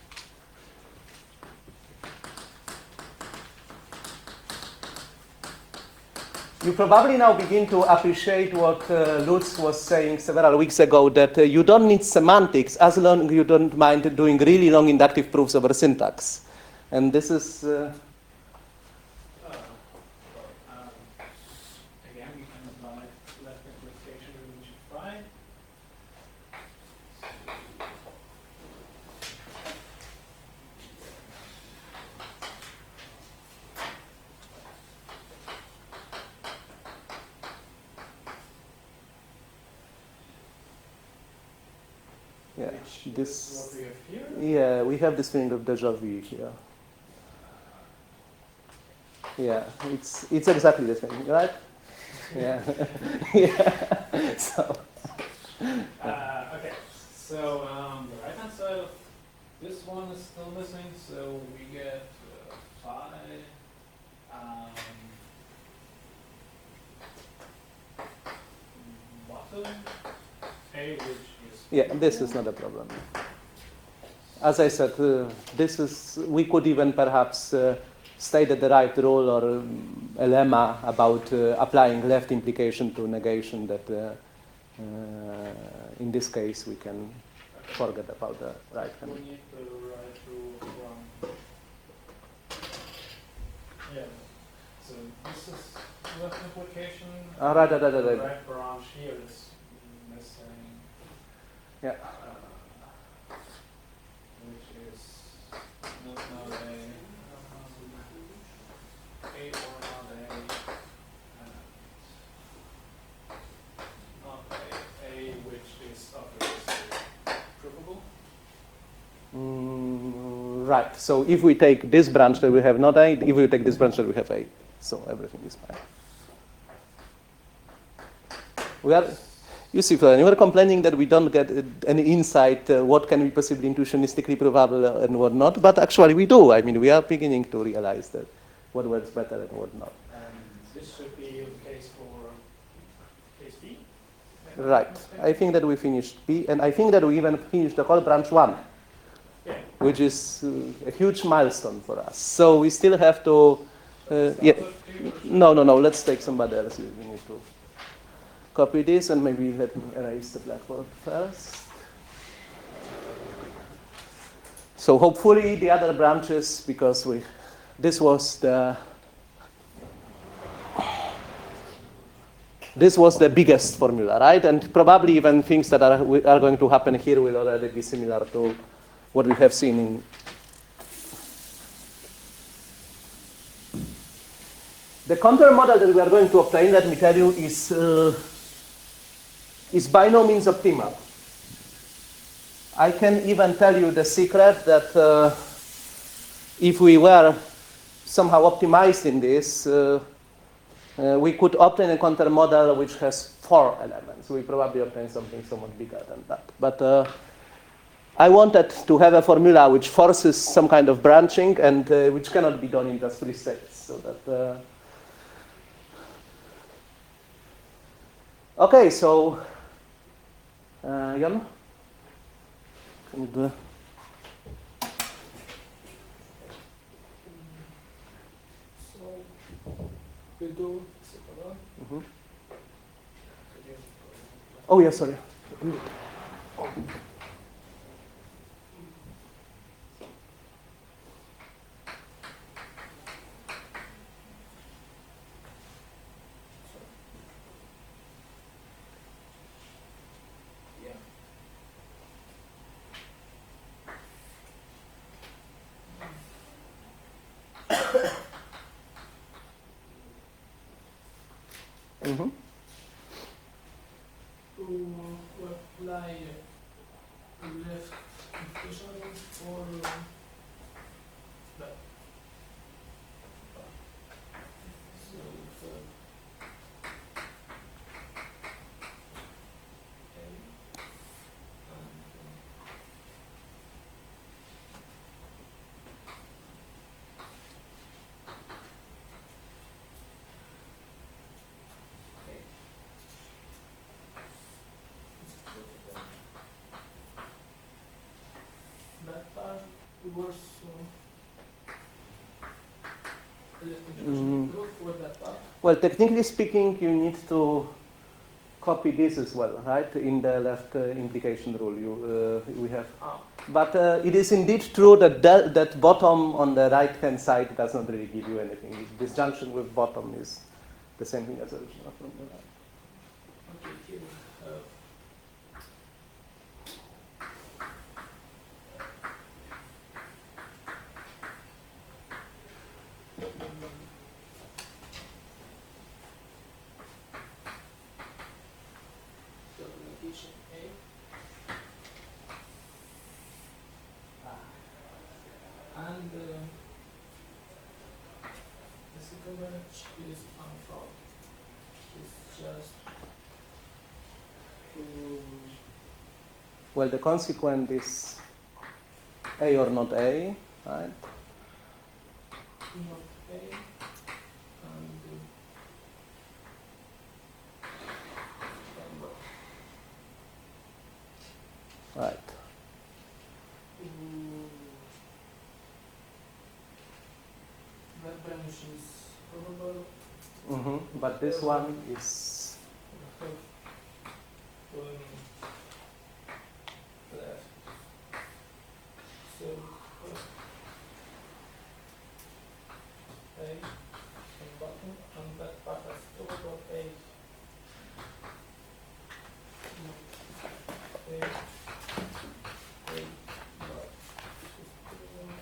You probably now begin to appreciate what uh, Lutz was saying several weeks ago, that uh, you don't need semantics as long as you don't mind doing really long inductive proofs over syntax. And this is... Uh, Uh, um, again, we can apply left implication which is fine. yeah, Which is this... what we have here. Yeah, we have this feeling of deja vu here. Yeah, it's it's exactly the same, right? Yeah, yeah. So Uh, okay, so um, the right hand side of this one is still missing, so we get uh, phi, um, bottom, A, which is. yeah, this is not a problem. As I said, uh, this is we could even perhaps uh, state the right rule or um, a lemma about uh, applying left implication to negation. That uh, uh, in this case we can Okay. forget about the right hand. We need to write rule from. Yeah, so this is left implication. Ah, right, right, right, The right. right branch here is missing. Yeah. Uh, which is not not a um, a or not a and not a a which is obviously provable. Mm, right. So if we take this branch, then we have not A. If we take this branch, then we have A. So everything is fine. We are, you see, Florian, you were complaining that we don't get uh, any insight uh, what can be possibly intuitionistically provable and what not, but actually we do. I mean, we are beginning to realize that what works better and what not. And this should be the case for case B. Right. I think that we finished B, and I think that we even finished the whole branch one, Yeah. which is uh, a huge milestone for us. So we still have to, uh, yeah. No, no, no. Let's take somebody else. We need to copy this and maybe let me erase the blackboard first. So hopefully the other branches, because we, this was the, this was the biggest formula, right? And probably even things that are are going to happen here will already be similar to what we have seen in. The counter model that we are going to obtain, let me tell you, is, uh, is by no means optimal. I can even tell you the secret that uh, if we were somehow optimized in this, uh, uh, we could obtain a counter model which has four elements. We probably obtain something somewhat bigger than that. But uh, I wanted to have a formula which forces some kind of branching and uh, which cannot be done in just three states. So that. Uh, Okay, so, uh, Jan, can you do do separate. Mhm. Oh, yeah, sorry. Yeah. Mhm. To apply left impression for that. So the A and that part was uh, left impression Mm. group for that part. Well, technically speaking, you need to copy this as well, right? In the left uh, implication rule, you uh, we have. Ah. But uh, it is indeed true that del- that bottom on the right hand side does not really give you anything. This junction with bottom is the same thing as original from the right. Okay, here we have the location A. And uh, the second branch is unfold. It's just to Well, the consequent is A or not A, right? not A and uh, number. Right. Mm, that branch is probable. hmm But this one is We have going left. So uh, A and bottom and that part has probable A. A, A, but this is probable.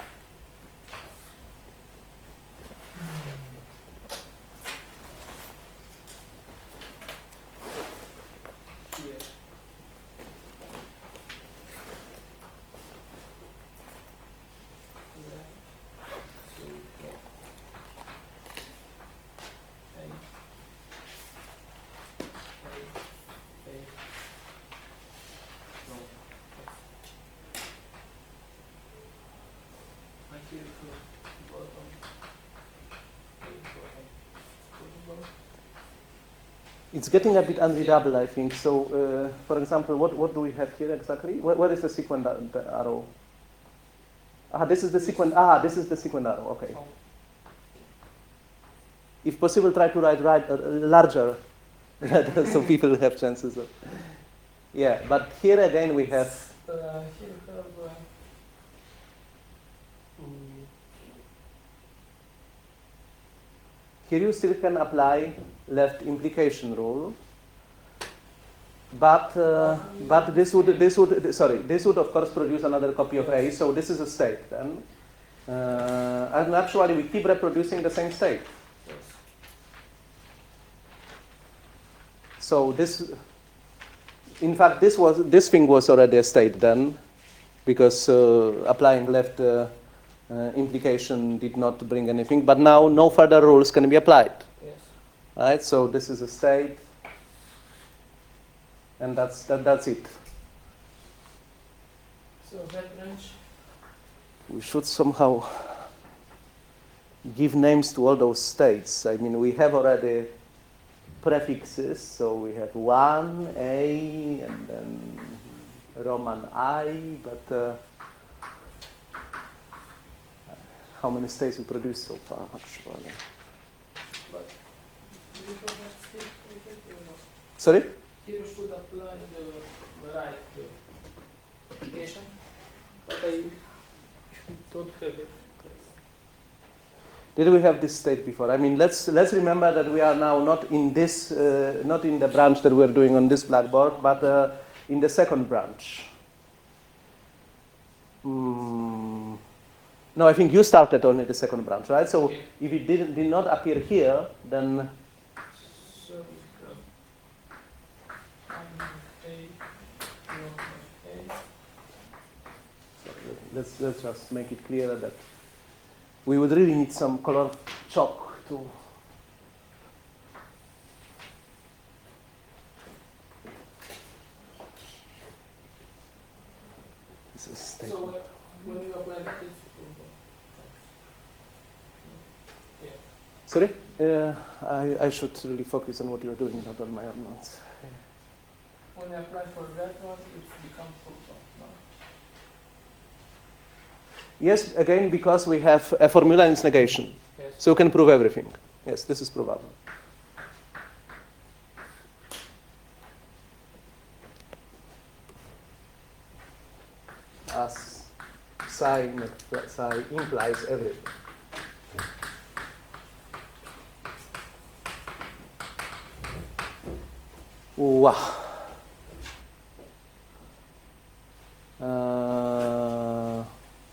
Here. Left. So we get A, A, A. No. And here for bottom. A for A. Probable. it's getting a bit unreadable, I think. So, uh, for example, what, what do we have here exactly? Where, where is the sequent a- the arrow? Ah, this is the sequent. Ah, this is the sequent arrow. Okay. Oh. If possible, try to write right uh, larger, so people have chances of. Yeah, but here again we have. Uh, here we have uh, mm, Here you still can apply left implication rule, but uh, but this would this would sorry this would of course produce another copy of A. So this is a state then, uh, and actually we keep reproducing the same state. yes. So this, in fact, this was this thing was already a state then, because uh, applying left uh, uh, implication did not bring anything. But now no further rules can be applied. Yes. Right, so this is a state, and that's that, that's it. So that branch. We should somehow give names to all those states. I mean, we have already prefixes, so we have one, A, and then Roman I, but uh, how many states we produced so far, actually? But you should have stick with it or not? Sorry? Here you should apply the right uh, application, but I don't have it. Did we have this state before? I mean, let's let's remember that we are now not in this, uh, not in the branch that we're doing on this blackboard, but uh, in the second branch. Hmm. No, I think you started only the second branch, right? So Okay. if it did, did not appear here, then So we have um, A, no, A. let's let's just make it clearer that we would really need some color chalk to. This is So statement. uh, when you apply that, it's yeah. Sorry? Uh, I, I should really focus on what you're doing, not on my own notes. When you apply for that one, it becomes full. No? Yes, again, because we have a formula in its negation. Yes. So you can prove everything. Yes, this is provable. As psi, psi implies everything. Wow. Uh,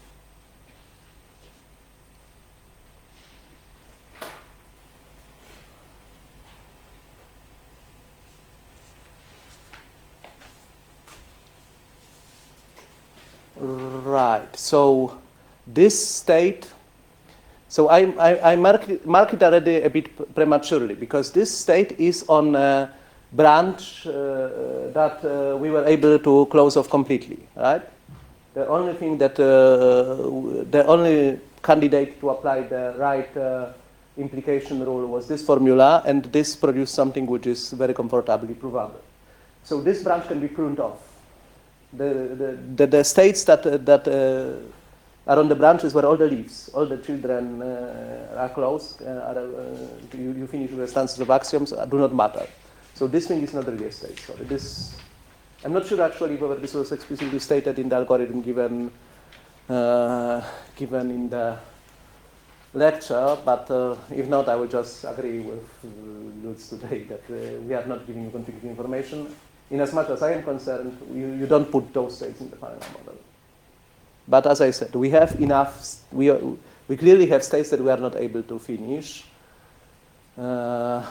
right. So this state. So I I, I mark it, mark it already a bit prematurely because this state is on a branch uh, that uh, we were able to close off completely. Right. The only thing that uh, the only candidate to apply the right uh, implication rule was this formula, and this produced something which is very comfortably provable. So this branch can be pruned off. The the, the, the states that uh, that uh, are on the branches where all the leaves, all the children uh, are closed, uh, are, uh, you, you finish with the stances of axioms, uh, do not matter. So this thing is not really a state. Sorry, this. I'm not sure actually whether this was explicitly stated in the algorithm given uh, given in the lecture, but uh, if not, I will just agree with uh, Lutz today that uh, we are not giving you conflicting information. In as much as I am concerned, you, you don't put those states in the final model. But as I said, we have enough, we, are, we clearly have states that we are not able to finish. Uh,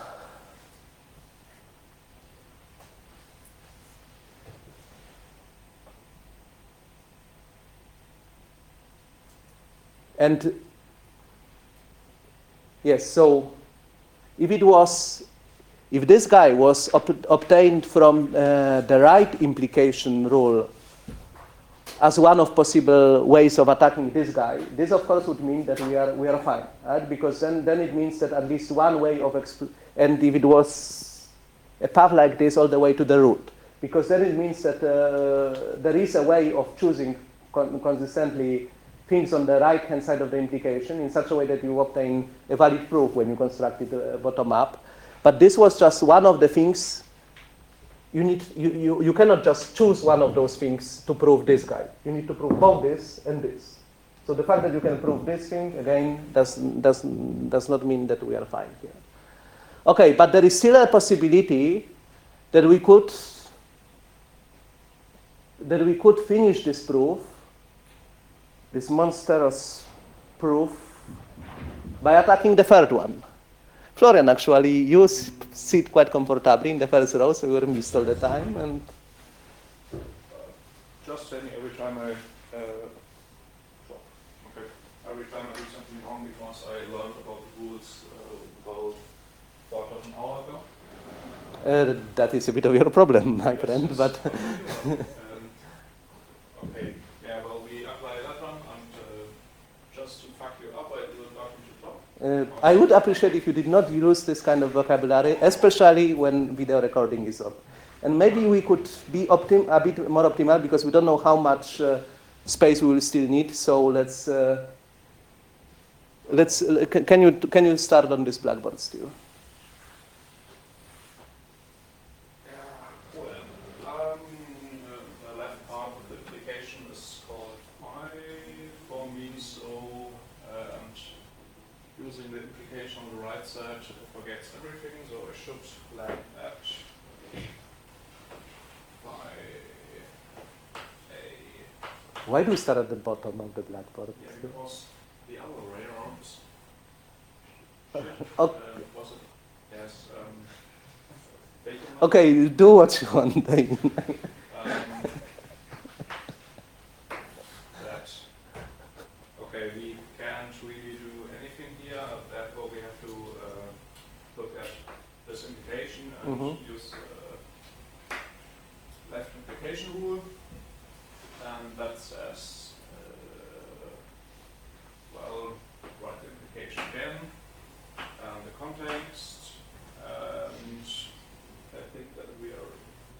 And yes, so if it was, if this guy was ob obtained from uh, the right implication rule as one of possible ways of attacking this guy, this of course would mean that we are we are fine, right? Because then then it means that at least one way of expl and if it was a path like this all the way to the root, because then it means that uh, there is a way of choosing con consistently things on the right-hand side of the implication in such a way that you obtain a valid proof when you construct it uh, bottom-up. But this was just one of the things. You, need, you, you, you cannot just choose one of those things to prove this guy. You need to prove both this and this. So the fact that you can prove this thing, again, does, does, does not mean that we are fine here. Okay, but there is still a possibility that we could, that we could finish this proof, this monstrous proof, by attacking the third one. Florian, actually, you sit quite comfortably in the first row, so you were missed all the time. And Just saying every time I, uh, well, okay, every time I do something wrong because I learned about the rules uh, about quarter of an hour ago. uh, that is a bit of your problem, my Yes. friend. But And, okay, yeah, well, we apply that one, and uh, just to fuck you up, I will talk to top. uh, I would appreciate if you did not use this kind of vocabulary, especially when video recording is on. And maybe we could be optim a bit more optimal because we don't know how much uh, space we will still need. So let's uh, let's uh, can, can you can you start on this Blackboard still? using the implication on the right side forgets everything, so I should flag that by a, Why do we start at the bottom of the blackboard? yeah, because the other way around. Oh. Uh, was it? Yes. Um, Bacon. Okay, do what you want. Then. Um, that. Okay, we can't really do anything here. Therefore, we have to uh, look at this implication and Mhm. use uh, left implication rule, and that says, uh, well, right implication again, and the context, and I think that we are.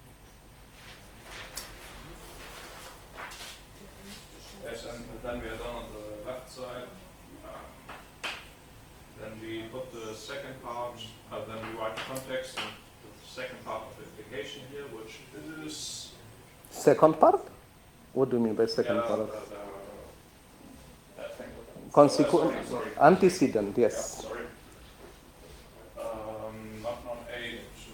Yes, and then we are done on the left side. Um, then we put the second part, uh, then we write the context and the second part of the application here, which is Second part? What do you mean by second uh, part? the, the, that thing. Consequent, Uh, sorry, sorry. antecedent, Yeah, yes. sorry. Um, not not A to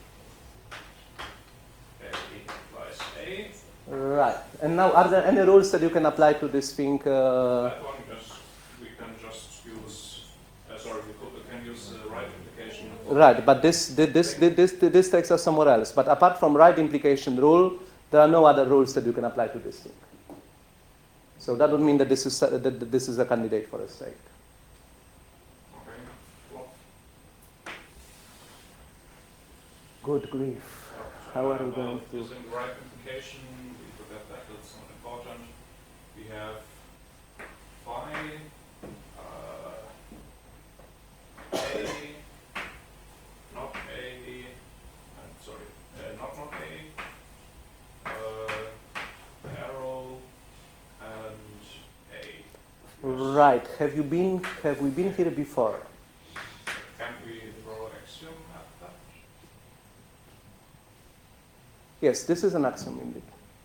A implies A. Right. And now, are there any rules that you can apply to this thing? Uh, That one just we can just use. Uh, sorry, we, could, we can use the right implication. right, but this, this, this, this, this takes us somewhere else. But apart from right implication rule, there are no other rules that you can apply to this thing. So that would mean that this is that that this is a candidate for a state. Okay. Well, Good grief. How are we uh, going well, to? using the right implication, we forget that that's not important. We have phi uh, A, not A, and sorry, uh, not not A, uh, arrow, and A. Right. Have you been? Have we been here before? Can we draw axiom at that? Yes. This is an axiom indeed.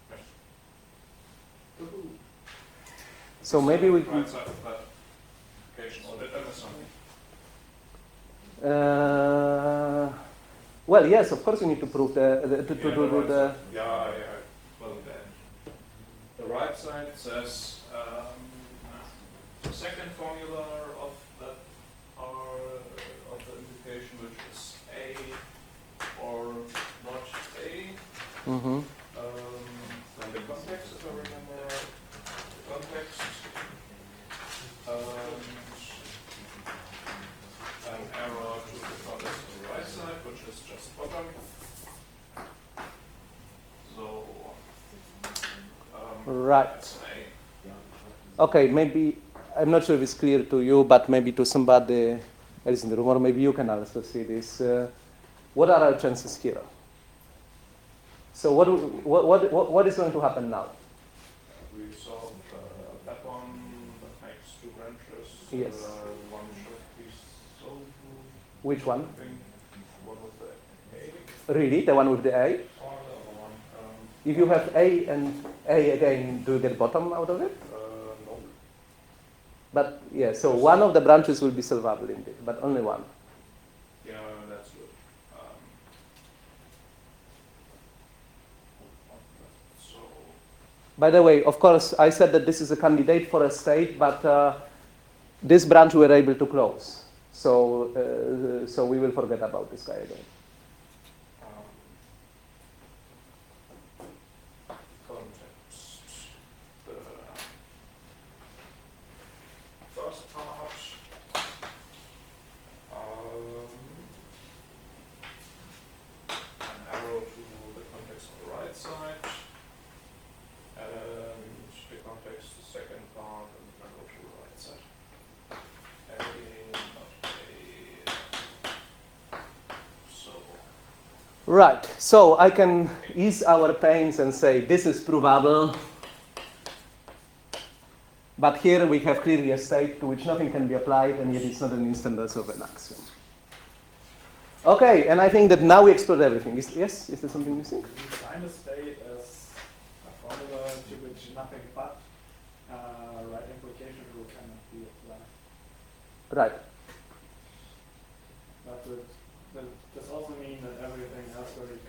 Yes. So maybe we. Right side of that application, or did I miss something? Uh, well, yes. Of course, you need to prove the, the to, to Yeah, do the right the. side. Yeah, yeah. Well, the, the right side says um, the second formula of that are of the implication, which is A or not A. Mm-hmm. Um, then the context, if I remember right, the context, um, an arrow to the context on the right side, which is just bottom. So, um, Right. that's A. Okay. Maybe I'm not sure if it's clear to you, but maybe to somebody else in the room, or maybe you can also see this. Uh, what are our chances here? So what, do- what, what, what- what is going to happen now? We solved uh, that one that makes two branches. Yes. Uh, one should be solved. Which one? I think one with the A Really? The one with the A? or the other one. Um, If you have A and A again, do you get bottom out of it? uh, no. But yeah, so one of the branches will be solvable indeed, but only one. Yeah, that's good. Um, so, By the way, of course, I said that this is a candidate for a state, but uh, this branch we were able to close. So, uh, so we will forget about this guy again. um, context. The first part. Um, an arrow to the context on the right side, and the context, the second part, and an arrow to the right side. A, not A. So, Right, so I can ease our pains and say this is provable, but here we have clearly a state to which nothing can be applied, and yet it's not an instance of an axiom. Okay, and I think that now we explored everything. Is, yes, is there something missing? We define a state as a formula to which nothing but uh, right implication rule cannot be applied. Right.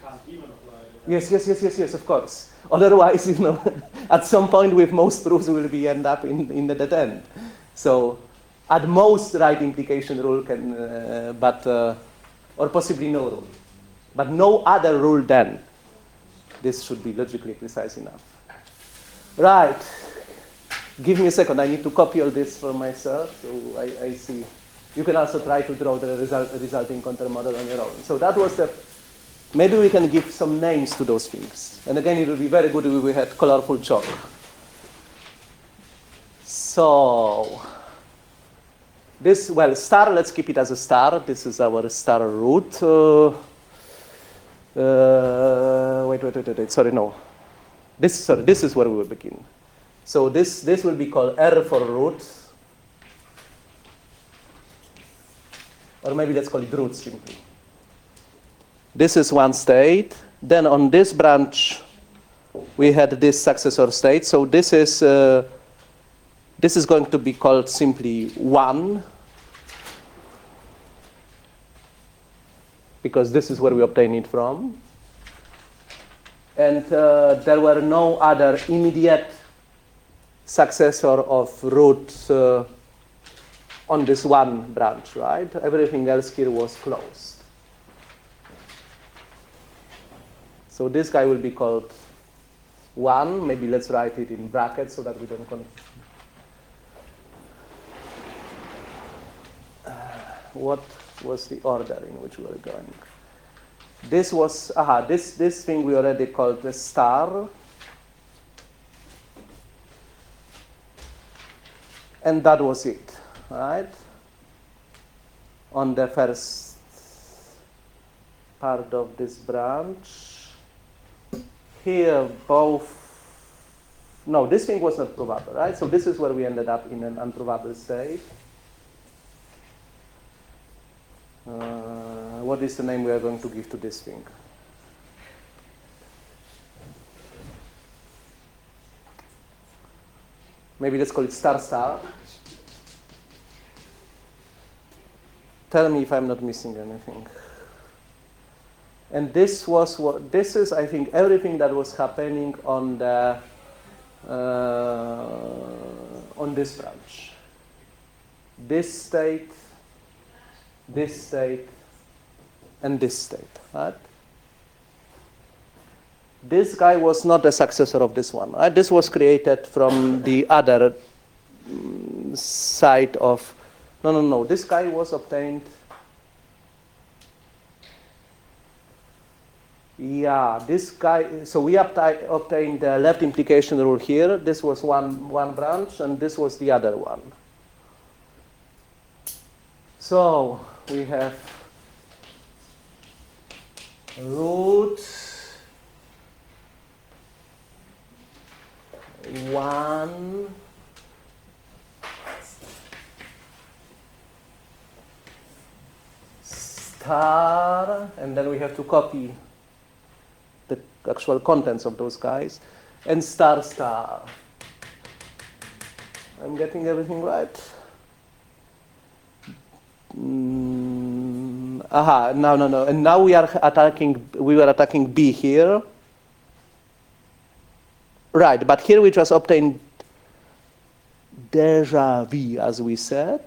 can't even apply it. Right? Yes, yes, yes, yes, yes, of course. Otherwise, you know, at some point with most proofs we will be end up in, in the dead end. So at most right implication rule can, uh, but, uh, or possibly no rule. But no other rule then. This should be logically precise enough. Right. Give me a second. I need to copy all this for myself. So I, I see. You can also try to draw the result, resulting countermodel on your own. So that was the, maybe we can give some names to those things. And again, it would be very good if we had colorful chalk. So this, well, star, let's keep it as a star. This is our star root. Uh, uh, wait, wait, wait, wait, wait, sorry, no. This, sorry, this is where we will begin. So this, this will be called R for root. Or maybe let's call it root simply. This is one state. Then on this branch, we had this successor state. So this is, uh, this is going to be called simply one, because this is where we obtain it from. And uh, there were no other immediate successor of root uh, on this one branch, right? Everything else here was closed. So this guy will be called one. Maybe let's write it in brackets so that we don't confuse. Uh, what was the order in which we were going? This was, aha, this, this thing we already called the star. And that was it, right? On the first part of this branch. Here, both, no, this thing was not provable, right? So this is where we ended up in an unprovable state. Uh, what is the name we are going to give to this thing? Maybe let's call it star star. Tell me if I'm not missing anything. And this was what, this is, I think, everything that was happening on the, uh, on this branch. This state, this state, and this state, right? This guy was not a successor of this one. Right? This was created from the other um, side of, no, no, no. This guy was obtained, yeah, this guy, so we obti- obtained the left implication rule here. This was one, one branch, and this was the other one. So we have root one star, and then we have to copy the actual contents of those guys, and star star. I'm getting everything right? Mm, aha, no, no, no. And now we are attacking, we were attacking B here. Right, but here we just obtained déjà vu, as we said.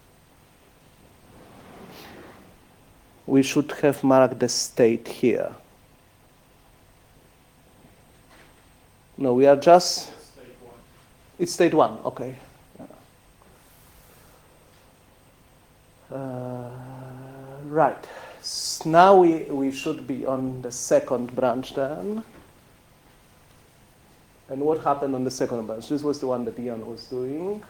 We should have marked the state here. No, we are just, State one. it's state one, okay. Uh, right, so now we, we should be on the second branch then. And what happened on the second branch? This was the one that Ian was doing.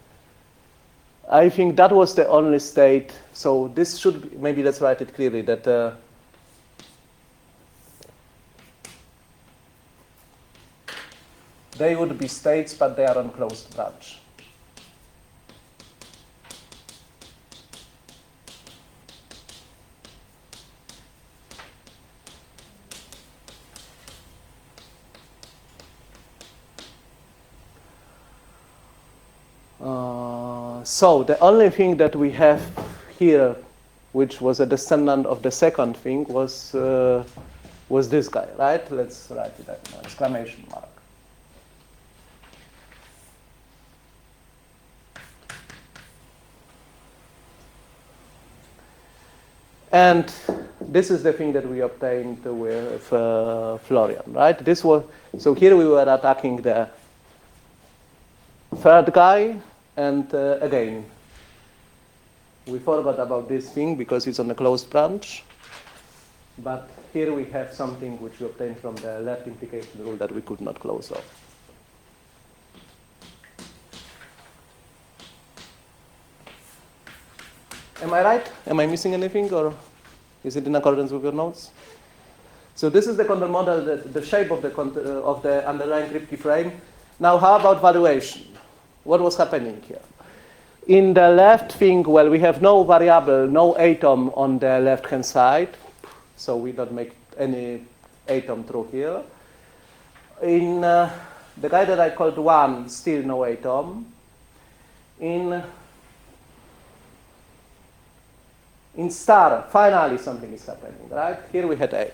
I think that was the only state. So this should be, maybe let's write it clearly, that uh, they would be states, but they are on closed branch. Uh, so the only thing that we have here, which was a descendant of the second thing, was uh, was this guy, right? Let's write it as an exclamation mark. And this is the thing that we obtained with uh, Florian, right? This was, so here we were attacking the third guy, and uh, again, we forgot about this thing because it's on a closed branch. But here we have something which we obtained from the left implication rule that we could not close off. Am I right? Am I missing anything, or is it in accordance with your notes? So this is the contour model, the, the shape of the, contour, uh, of the underlying Kripke frame. Now, how about valuation? What was happening here? In the left thing, well, we have no variable, no atom on the left-hand side, so we don't make any atom through here. In uh, the guy that I called one, still no atom. In In star, finally something is happening, right? Here we had A.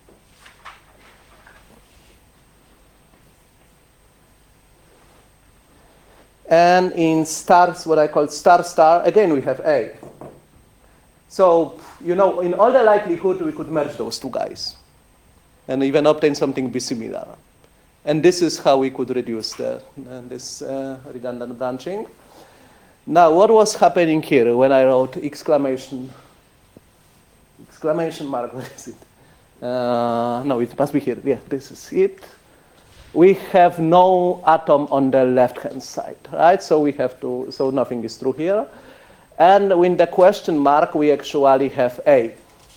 And in stars, what I call star star, again we have A. So, you know, in all the likelihood, we could merge those two guys and even obtain something bisimilar. And this is how we could reduce the, uh, this uh, redundant branching. Now, what was happening here when I wrote exclamation Exclamation mark, where is it? Uh, no, it must be here. Yeah, this is it. We have no atom on the left-hand side, right? So we have to, so nothing is true here. And with the question mark, we actually have A.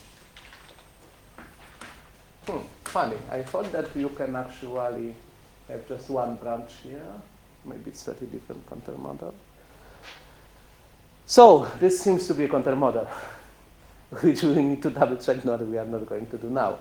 Hmm, funny. I thought that you can actually have just one branch here. Maybe it's a slightly different contour model. So this seems to be a contour model, which we need to double check, no, we are not going to do now.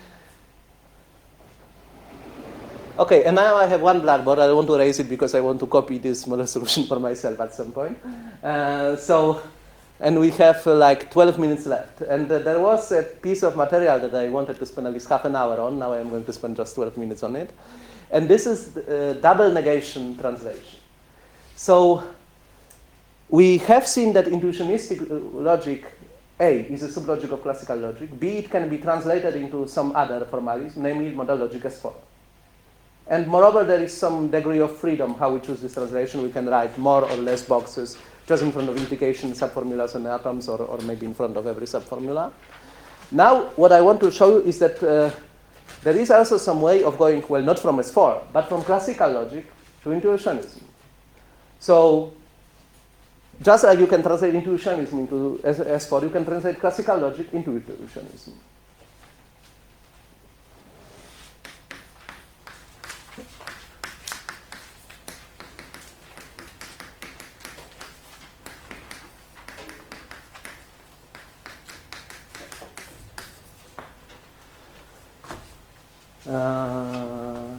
Okay, and now I have one blackboard. I want to erase it because I want to copy this model solution for myself at some point. Uh, so, and we have uh, like twelve minutes left. And uh, there was a piece of material that I wanted to spend at least half an hour on. Now I'm going to spend just twelve minutes on it. And this is uh, double negation translation. So we have seen that intuitionistic logic A is a sublogic of classical logic. B, it can be translated into some other formalism, namely modal logic S four. And moreover, there is some degree of freedom how we choose this translation. We can write more or less boxes just in front of implication subformulas and atoms, or, or maybe in front of every subformula. Now, what I want to show you is that uh, there is also some way of going, well, not from S four, but from classical logic to intuitionism. So, just like you can translate intuitionism into S four, you can translate classical logic into intuitionism. Uh,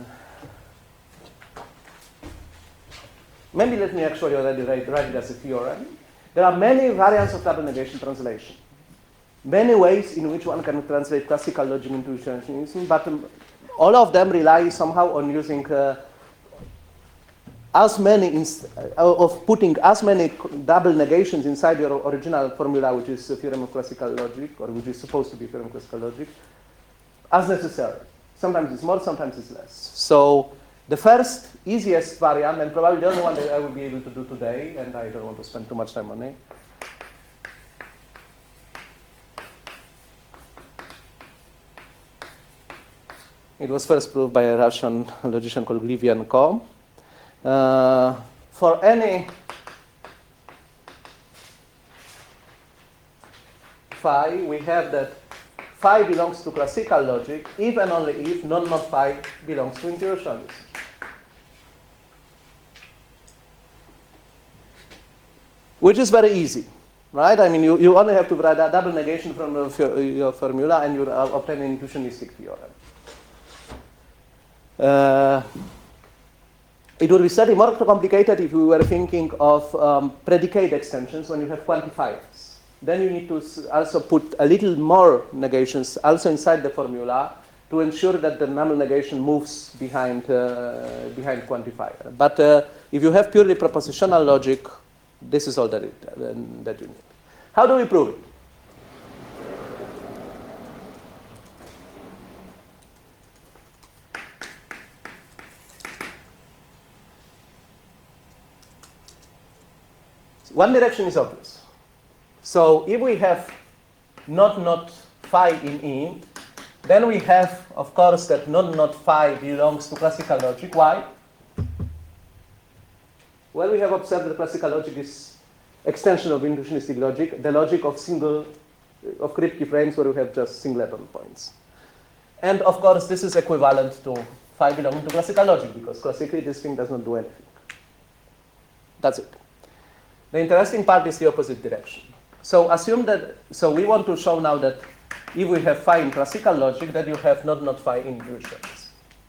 maybe let me actually already write, write it as a theorem. There are many variants of double negation translation, many ways in which one can translate classical logic into intuitionism, but um, all of them rely somehow on using uh, as many inst- uh, of putting as many double negations inside your original formula, which is a theorem of classical logic, or which is supposed to be a theorem of classical logic, as necessary. Sometimes it's more, sometimes it's less. So the first easiest variant, and probably the only one that I will be able to do today, and I don't want to spend too much time on it, it was first proved by a Russian logician called Glivienko. Uh, for any phi, we have that phi belongs to classical logic if and only if non-mod phi belongs to intuitionism. Which is very easy, right? I mean, you, you only have to write a double negation from the, your formula and you obtain an intuitionistic theorem. Uh, it would be slightly more complicated if we were thinking of um, predicate extensions when you have quantifiers. Then you need to also put a little more negations also inside the formula to ensure that the null negation moves behind, uh, behind quantifier. But uh, if you have purely propositional logic, this is all that, it, uh, that you need. How do we prove it? One direction is obvious. So if we have not not phi in E, then we have, of course, that not not phi belongs to classical logic. Why? Well, we have observed that classical logic is extension of intuitionistic logic, the logic of single of Kripke frames where we have just singleton points. And of course, this is equivalent to phi belonging to classical logic because classically this thing does not do anything. That's it. The interesting part is the opposite direction. So assume that, so we want to show now that if we have phi in classical logic, that you have not not phi in intuitions.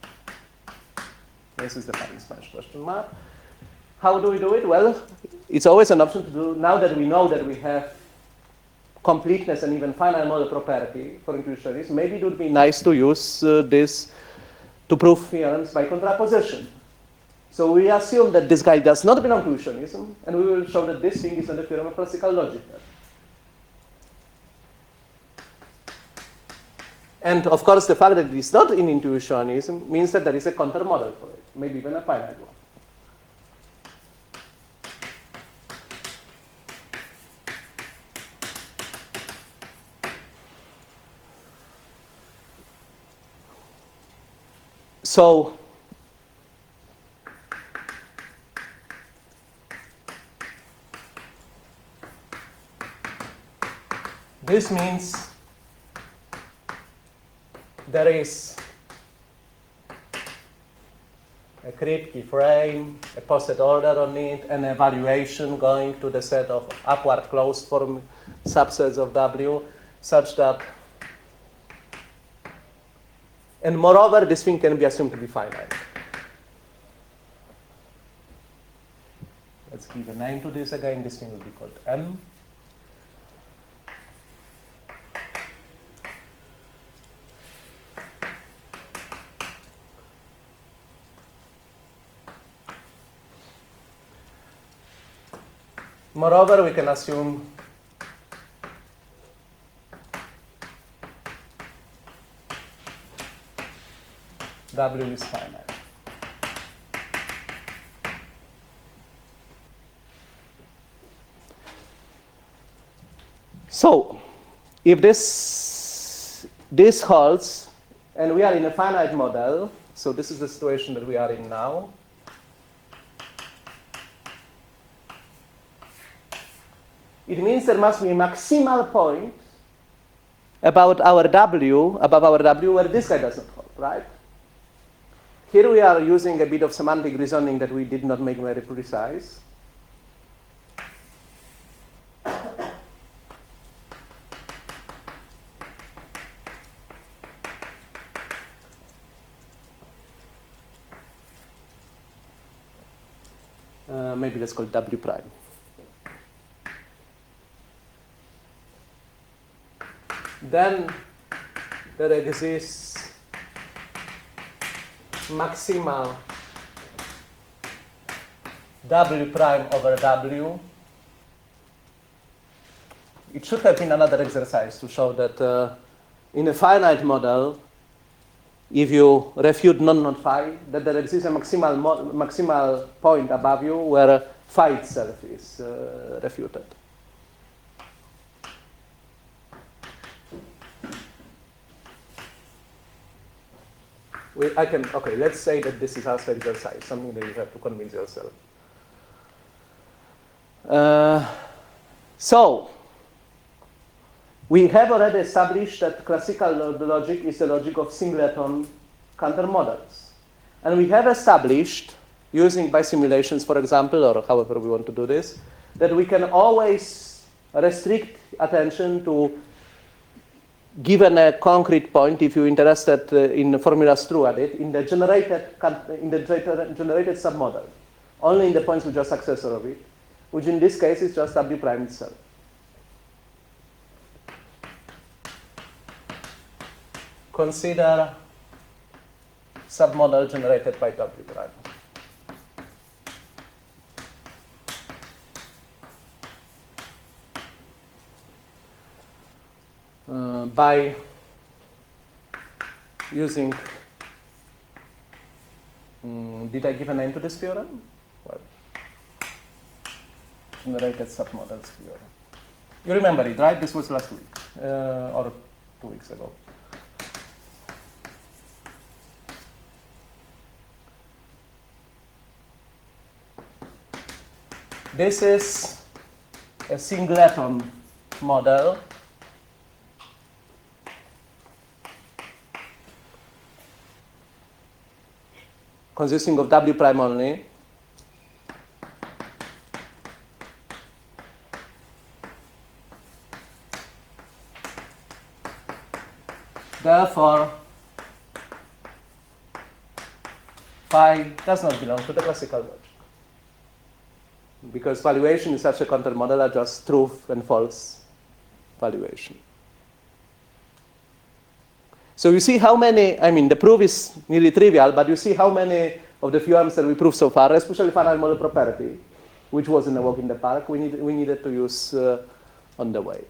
This is the phi in Spanish question mark. How do we do it? Well, it's always an option to do, now that we know that we have completeness and even finite model property for intuitionism, maybe it would be nice to use uh, this to prove theorems by contraposition. So we assume that this guy does not belong to intuitionism, and we will show that this thing is not a theorem of classical logic. And of course, the fact that it is not in intuitionism means that there is a countermodel for it, maybe even a finite one. So this means there is a Kripke frame, a posted order on it, and evaluation going to the set of upward closed form subsets of W, such that, and moreover, this thing can be assumed to be finite. Let's give a name to this again. This thing will be called M. Moreover, we can assume W is finite. So, if this this holds, and we are in a finite model, so this is the situation that we are in now. It means there must be a maximal point about our W, above our W, where this guy does not hold, right? Here we are using a bit of semantic reasoning that we did not make very precise. Uh, maybe let's call it W prime. Then there exists maximal W prime over W. It should have been another exercise to show that uh, in a finite model, if you refute non-not phi, that there exists a maximal, mo maximal point above you where phi itself is uh, refuted. We, I can, okay, let's say that this is also exercise, something that you have to convince yourself. Uh, so, we have already established that classical logic is the logic of singleton countermodels. And we have established, using by simulations, for example, or however we want to do this, that we can always restrict attention to given a concrete point, if you're interested uh, in the formulas true at it, in the generated in the generated submodel, only in the points which are successor of it, which in this case is just W prime itself. Consider submodel generated by W prime. Uh, by using, um, did I give a name to this theorem? Well, generated submodels theorem. You remember it, right? This was last week, uh, or two weeks ago. This is a singleton model consisting of W prime only. Therefore, phi does not belong to the classical logic, because valuation in such a countermodel are just true and false valuation. So you see how many, I mean, the proof is nearly trivial, but you see how many of the theorems that we proved so far, especially finite model property, which was in a walk in the park, we, need, we needed to use uh, on the way.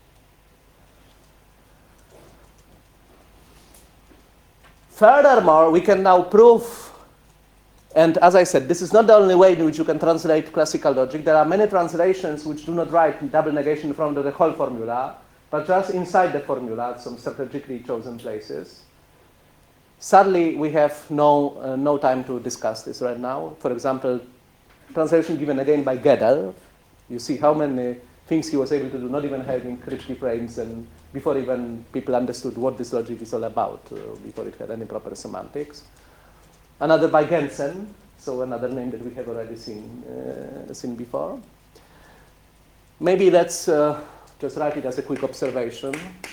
Furthermore, we can now prove, and as I said, this is not the only way in which you can translate classical logic. There are many translations which do not write double negation in front of the whole formula, but just inside the formula at some strategically chosen places. Sadly, we have no, uh, no time to discuss this right now. For example, translation given again by Gödel. You see how many things he was able to do, not even having Kripke frames, and before even people understood what this logic is all about, uh, before it had any proper semantics. Another by Gensen, so another name that we have already seen, uh, seen before. Maybe let's uh, just write it as a quick observation.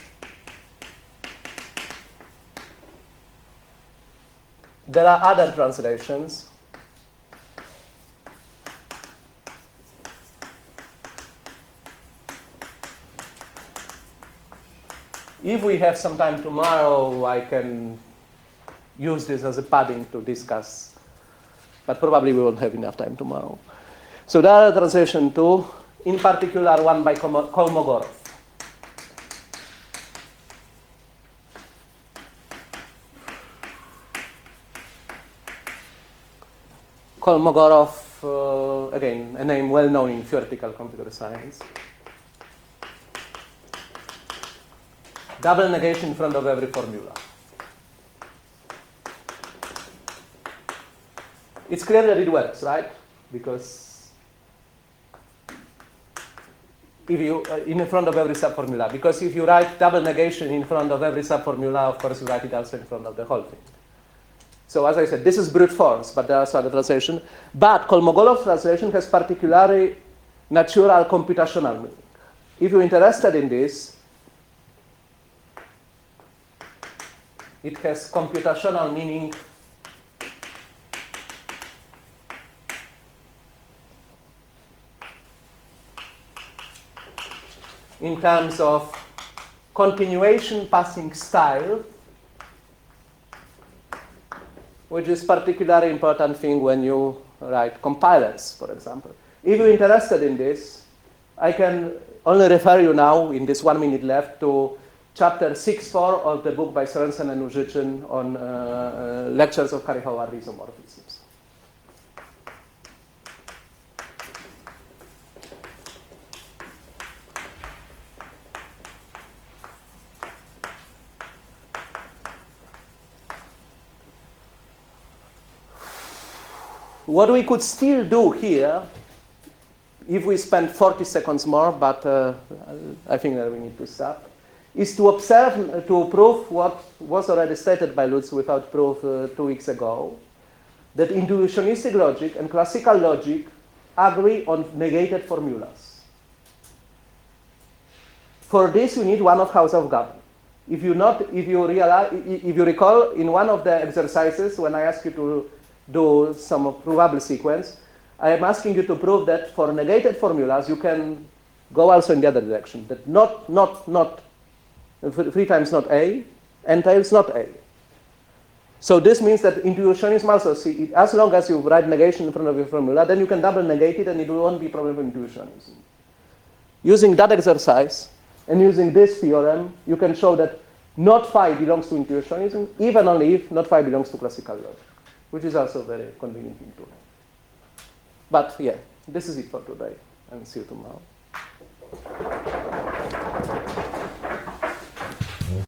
There are other translations. If we have some time tomorrow, I can use this as a padding to discuss, but probably we won't have enough time tomorrow. So there are translations too, in particular one by Kolmogorov. Kolmogorov, uh, again, a name well known in theoretical computer science. Double negation in front of every formula. It's clear that it works, right? Because if you uh, in front of every subformula, because if you write double negation in front of every subformula, of course you write it also in front of the whole thing. So as I said, this is brute force, but there are some other translation. But Kolmogorov's translation has particularly natural computational meaning. If you're interested in this, it has computational meaning in terms of continuation passing style, which is particularly important thing when you write compilers, for example. If you're interested in this, I can only refer you now, in this one minute left, to chapter six four of the book by Sorensen and Użycin on uh, uh, lectures of Harry Howard isomorphisms. What we could still do here, if we spend forty seconds more, but uh, I think that we need to stop, is to observe, to prove what was already stated by Lutz without proof uh, two weeks ago, that intuitionistic logic and classical logic agree on negated formulas. For this, you need one of House of Gabor. If you not, if you realize, if you recall, in one of the exercises when I asked you to do some provable sequence, I am asking you to prove that for negated formulas you can go also in the other direction. That not not not three times not A entails not A. So this means that intuitionism also, see, as long as you write negation in front of your formula, then you can double negate it and it won't be a problem for intuitionism. Using that exercise and using this theorem, you can show that not phi belongs to intuitionism, even only if not phi belongs to classical logic, which is also very convenient thing to do. But yeah, this is it for today, and see you tomorrow.